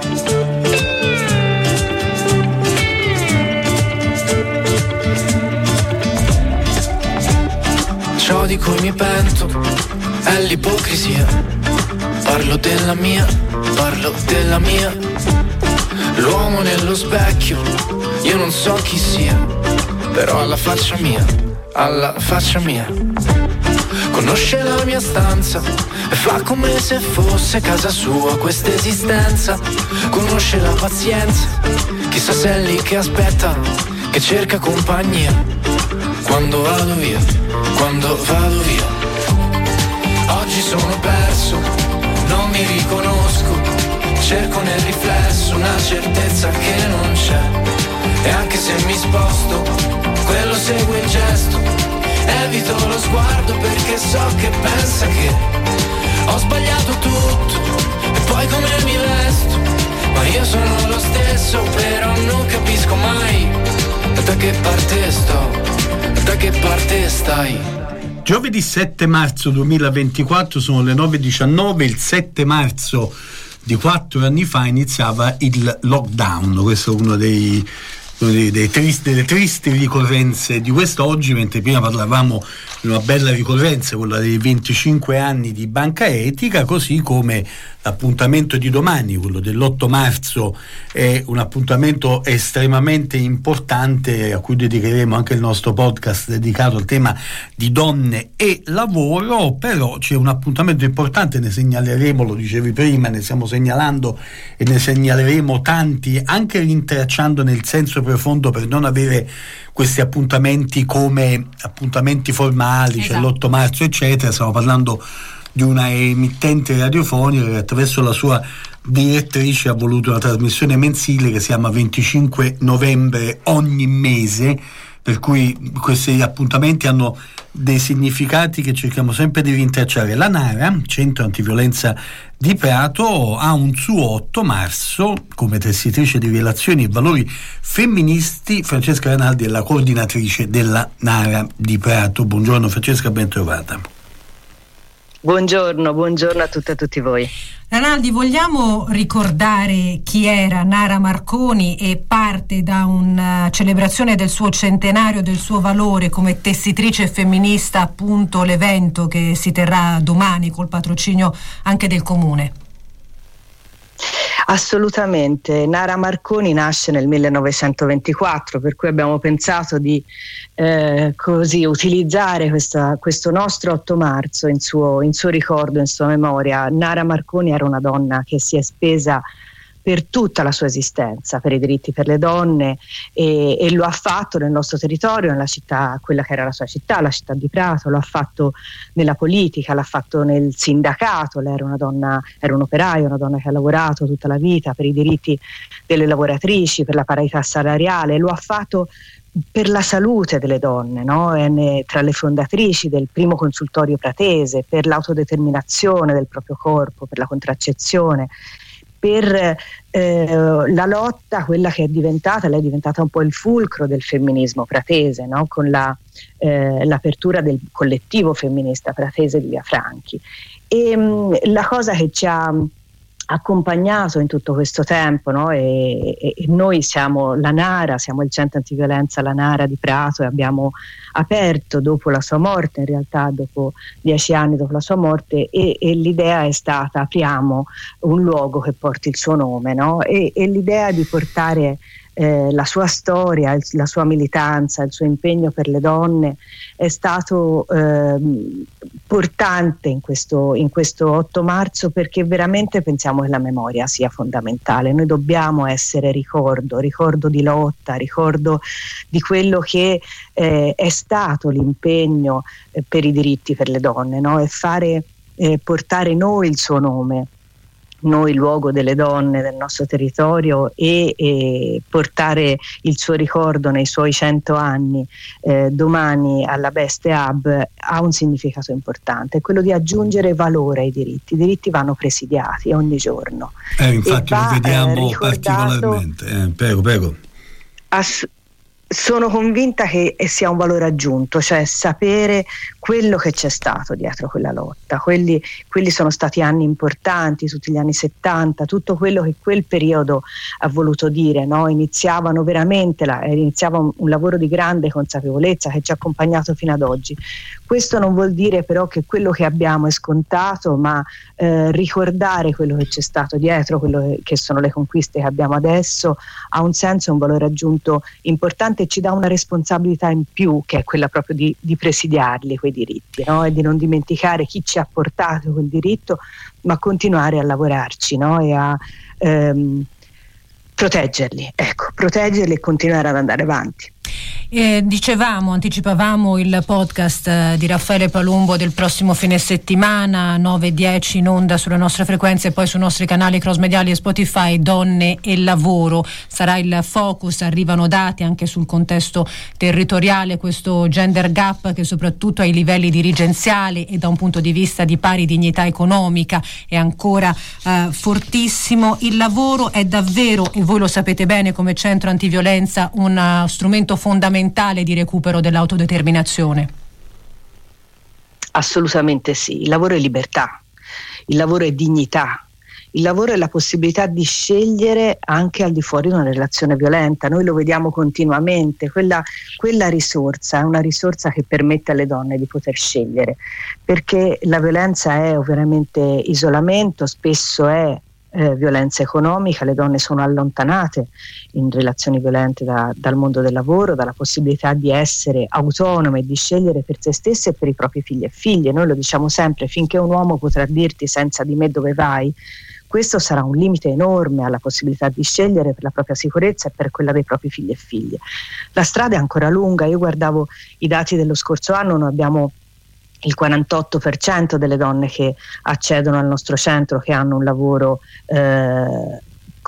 Ciò di cui mi pento è l'ipocrisia. Parlo della mia, parlo della mia. L'uomo nello specchio, io non so chi sia, però alla faccia mia, alla faccia mia. Conosce la mia stanza e fa come se fosse casa sua questa esistenza. Conosce la pazienza, chissà se è lì che aspetta, che cerca compagnia. Quando vado via, quando vado via. Oggi sono perso, non mi riconosco. Cerco nel riflesso una certezza che non c'è. E anche se mi sposto, quello segue il gesto. Evito lo sguardo perché so che pensa che ho sbagliato tutto e poi come mi vesto. Ma io sono lo stesso, però non capisco mai da che parte sto, da che parte stai. Giovedì sette marzo duemilaventiquattro, sono le nove e diciannove. Il sette marzo di quattro anni fa iniziava il lockdown. Questo è uno dei Dei, dei tristi, delle tristi ricorrenze di quest'oggi, mentre prima parlavamo di una bella ricorrenza, quella dei venticinque anni di Banca Etica, così come l'appuntamento di domani, quello dell'otto marzo, è un appuntamento estremamente importante a cui dedicheremo anche il nostro podcast dedicato al tema di donne e lavoro. Però c'è un appuntamento importante, ne segnaleremo, lo dicevi prima, ne stiamo segnalando e ne segnaleremo tanti, anche rintracciando nel senso profondo per non avere questi appuntamenti come appuntamenti formali, esatto. Cioè l'otto marzo eccetera. Stiamo parlando di una emittente radiofonica che attraverso la sua direttrice ha voluto una trasmissione mensile che si chiama venticinque novembre ogni mese, per cui questi appuntamenti hanno dei significati che cerchiamo sempre di rintracciare. La NARA, Centro Antiviolenza di Prato, ha un suo otto marzo come tessitrice di relazioni e valori femministi. Francesca Ranaldi è la coordinatrice della NARA di Prato. Buongiorno Francesca, ben trovata. Buongiorno, buongiorno a tutte e a tutti voi. Ranaldi, vogliamo ricordare chi era Nara Marconi e parte da una celebrazione del suo centenario, del suo valore come tessitrice femminista, appunto l'evento che si terrà domani col patrocinio anche del Comune? Assolutamente, Nara Marconi nasce nel millenovecentoventiquattro, per cui abbiamo pensato di eh, così utilizzare questa, questo nostro otto marzo in suo, in suo ricordo, in sua memoria. Nara Marconi era una donna che si è spesa per tutta la sua esistenza, per i diritti per le donne, e, e lo ha fatto nel nostro territorio, nella città, quella che era la sua città, la città di Prato, lo ha fatto nella politica, l'ha fatto nel sindacato. Lei era una donna, era un operaio, una donna che ha lavorato tutta la vita per i diritti delle lavoratrici, per la parità salariale, lo ha fatto per la salute delle donne, no? È ne, tra le fondatrici del primo consultorio pratese, per l'autodeterminazione del proprio corpo, per la contraccezione, per eh, la lotta, quella che è diventata, lei è diventata un po' il fulcro del femminismo pratese, no? Con la, eh, l'apertura del collettivo femminista pratese di Via Franchi. E mh, la cosa che ci ha accompagnato in tutto questo tempo, no? e, e, e noi siamo la Nara, siamo il Centro Antiviolenza La Nara di Prato, e abbiamo aperto dopo la sua morte, in realtà dopo dieci anni dopo la sua morte, e, e l'idea è stata: apriamo un luogo che porti il suo nome, no? e, e l'idea di portare Eh, la sua storia, il, la sua militanza, il suo impegno per le donne è stato eh, portante in questo, in questo otto marzo, perché veramente pensiamo che la memoria sia fondamentale. Noi dobbiamo essere ricordo, ricordo di lotta, ricordo di quello che eh, è stato l'impegno eh, per i diritti per le donne, no? E fare, eh, portare noi il suo nome, noi luogo delle donne del nostro territorio, e, e portare il suo ricordo nei suoi cento anni eh, domani alla Beste Hub ha un significato importante, è quello di aggiungere valore ai diritti. I diritti vanno presidiati ogni giorno. Eh, infatti va, lo vediamo eh, particolarmente. Eh, prego, prego. Ass- sono convinta che sia un valore aggiunto, cioè sapere quello che c'è stato dietro quella lotta. Quelli, quelli sono stati anni importanti, tutti gli anni settanta, tutto quello che quel periodo ha voluto dire, no? Iniziavano veramente la, iniziava un, un lavoro di grande consapevolezza che ci ha accompagnato fino ad oggi. Questo non vuol dire però che quello che abbiamo è scontato, ma eh, ricordare quello che c'è stato dietro, quello che, che sono le conquiste che abbiamo adesso, ha un senso e un valore aggiunto importante, e ci dà una responsabilità in più, che è quella proprio di, di presidiarli quei diritti, no? E di non dimenticare chi ci ha portato quel diritto, ma continuare a lavorarci, no? E a ehm, proteggerli, ecco, proteggerli e continuare ad andare avanti. Eh, dicevamo, anticipavamo il podcast eh, di Raffaele Palumbo del prossimo fine settimana, nove e dieci in onda sulle nostre frequenze e poi sui nostri canali cross mediali e Spotify. Donne e lavoro sarà il focus, arrivano dati anche sul contesto territoriale, questo gender gap che soprattutto ai livelli dirigenziali e da un punto di vista di pari dignità economica è ancora eh, fortissimo. Il lavoro è davvero, e voi lo sapete bene come Centro Antiviolenza, un uh, strumento fondamentale di recupero dell'autodeterminazione. Assolutamente sì, il lavoro è libertà, il lavoro è dignità, il lavoro è la possibilità di scegliere anche al di fuori di una relazione violenta. Noi lo vediamo continuamente, quella, quella risorsa è una risorsa che permette alle donne di poter scegliere, perché la violenza è ovviamente isolamento, spesso è Eh, violenza economica, le donne sono allontanate in relazioni violente da, dal mondo del lavoro, dalla possibilità di essere autonome e di scegliere per se stesse e per i propri figli e figlie. Noi lo diciamo sempre: finché un uomo potrà dirti senza di me dove vai, questo sarà un limite enorme alla possibilità di scegliere per la propria sicurezza e per quella dei propri figli e figlie. La strada è ancora lunga. Io guardavo i dati dello scorso anno, noi abbiamo il quarantotto per cento delle donne che accedono al nostro centro che hanno un lavoro eh,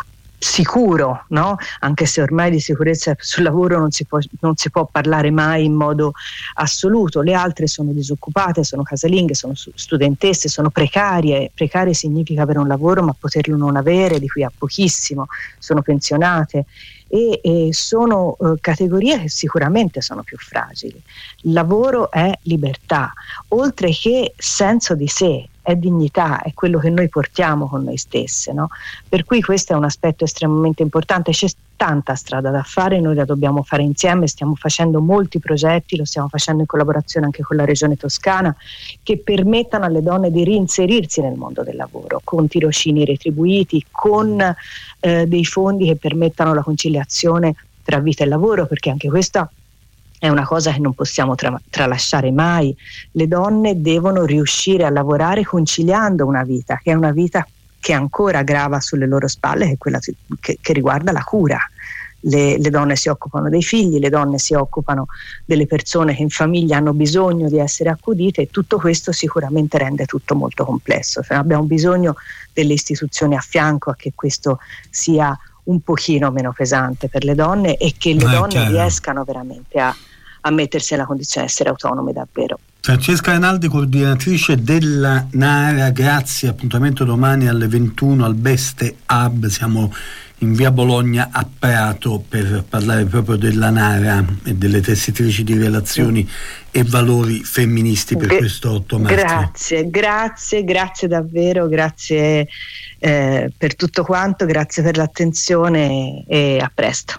sicuro, no? Anche se ormai di sicurezza sul lavoro non si può, non si può parlare mai in modo assoluto. Le altre sono disoccupate, sono casalinghe, sono studentesse, sono precarie. Precarie significa avere un lavoro ma poterlo non avere, di cui a pochissimo, sono pensionate e, e sono eh, categorie che sicuramente sono più fragili. Il lavoro è libertà, oltre che senso di sé, è dignità, è quello che noi portiamo con noi stesse, no? Per cui questo è un aspetto estremamente importante. C'è tanta strada da fare, noi la dobbiamo fare insieme, stiamo facendo molti progetti, lo stiamo facendo in collaborazione anche con la Regione Toscana, che permettano alle donne di reinserirsi nel mondo del lavoro, con tirocini retribuiti, con eh, dei fondi che permettano la conciliazione tra vita e lavoro, perché anche questa è una cosa che non possiamo tra- tralasciare mai. Le donne devono riuscire a lavorare conciliando una vita, che è una vita che ancora grava sulle loro spalle, che è quella che, che riguarda la cura. Le, le donne si occupano dei figli, le donne si occupano delle persone che in famiglia hanno bisogno di essere accudite, e tutto questo sicuramente rende tutto molto complesso. Cioè, abbiamo bisogno delle istituzioni a fianco a che questo sia un pochino meno pesante per le donne e che le Ma donne chiaro. riescano veramente a a mettersi nella condizione di essere autonome davvero. Francesca Rinaldi, coordinatrice della Nara, grazie, appuntamento domani alle ventuno al Beste Hub, siamo in via Bologna a Prato per parlare proprio della Nara e delle tessitrici di relazioni e valori femministi per G- questo otto marzo. Grazie, grazie, grazie davvero, grazie eh, per tutto quanto, grazie per l'attenzione e a presto.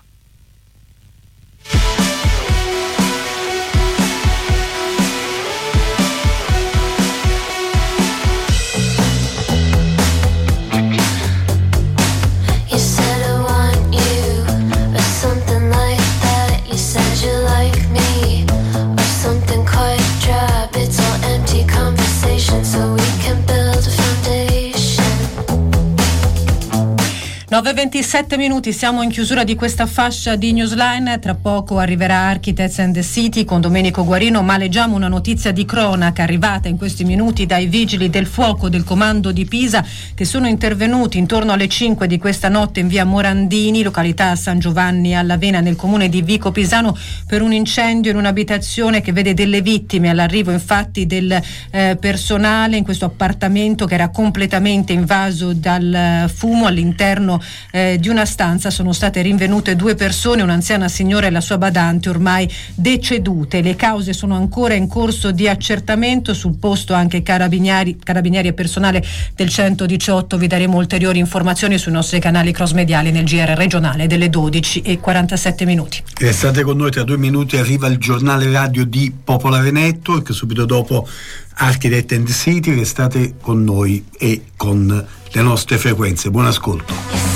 nove e ventisette minuti, siamo in chiusura di questa fascia di Newsline. Tra poco arriverà Architects and the City con Domenico Guarino, ma leggiamo una notizia di cronaca arrivata in questi minuti dai vigili del fuoco del comando di Pisa, che sono intervenuti intorno alle cinque di questa notte in via Morandini, località San Giovanni all'Avena, nel comune di Vico Pisano, per un incendio in un'abitazione che vede delle vittime. All'arrivo infatti del eh, personale in questo appartamento che era completamente invaso dal fumo. All'interno Eh, di una stanza sono state rinvenute due persone, un'anziana signora e la sua badante, ormai decedute. Le cause sono ancora in corso di accertamento, sul posto anche carabinieri, carabinieri e personale del centodiciotto. Vi daremo ulteriori informazioni sui nostri canali cross mediali nel G R regionale delle dodici e quarantasette minuti. Restate con noi, tra due minuti arriva il giornale radio di Popolare Network, subito dopo Architect and City. Restate con noi e con le nostre frequenze. Buon ascolto.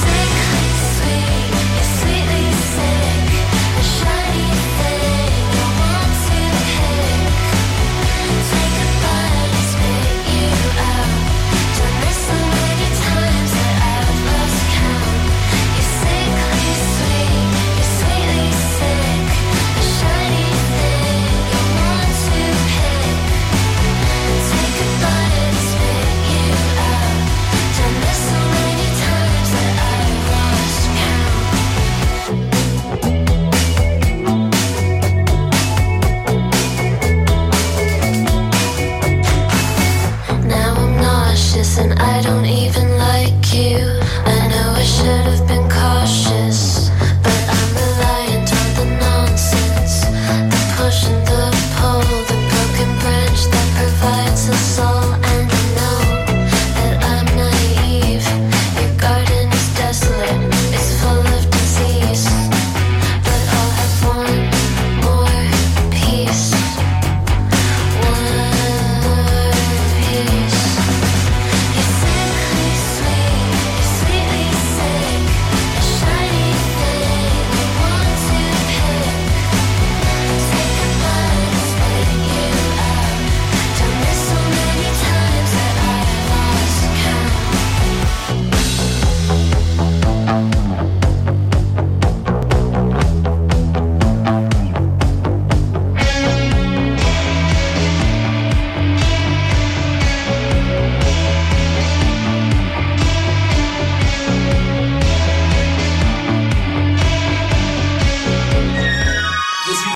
And I don't even like you.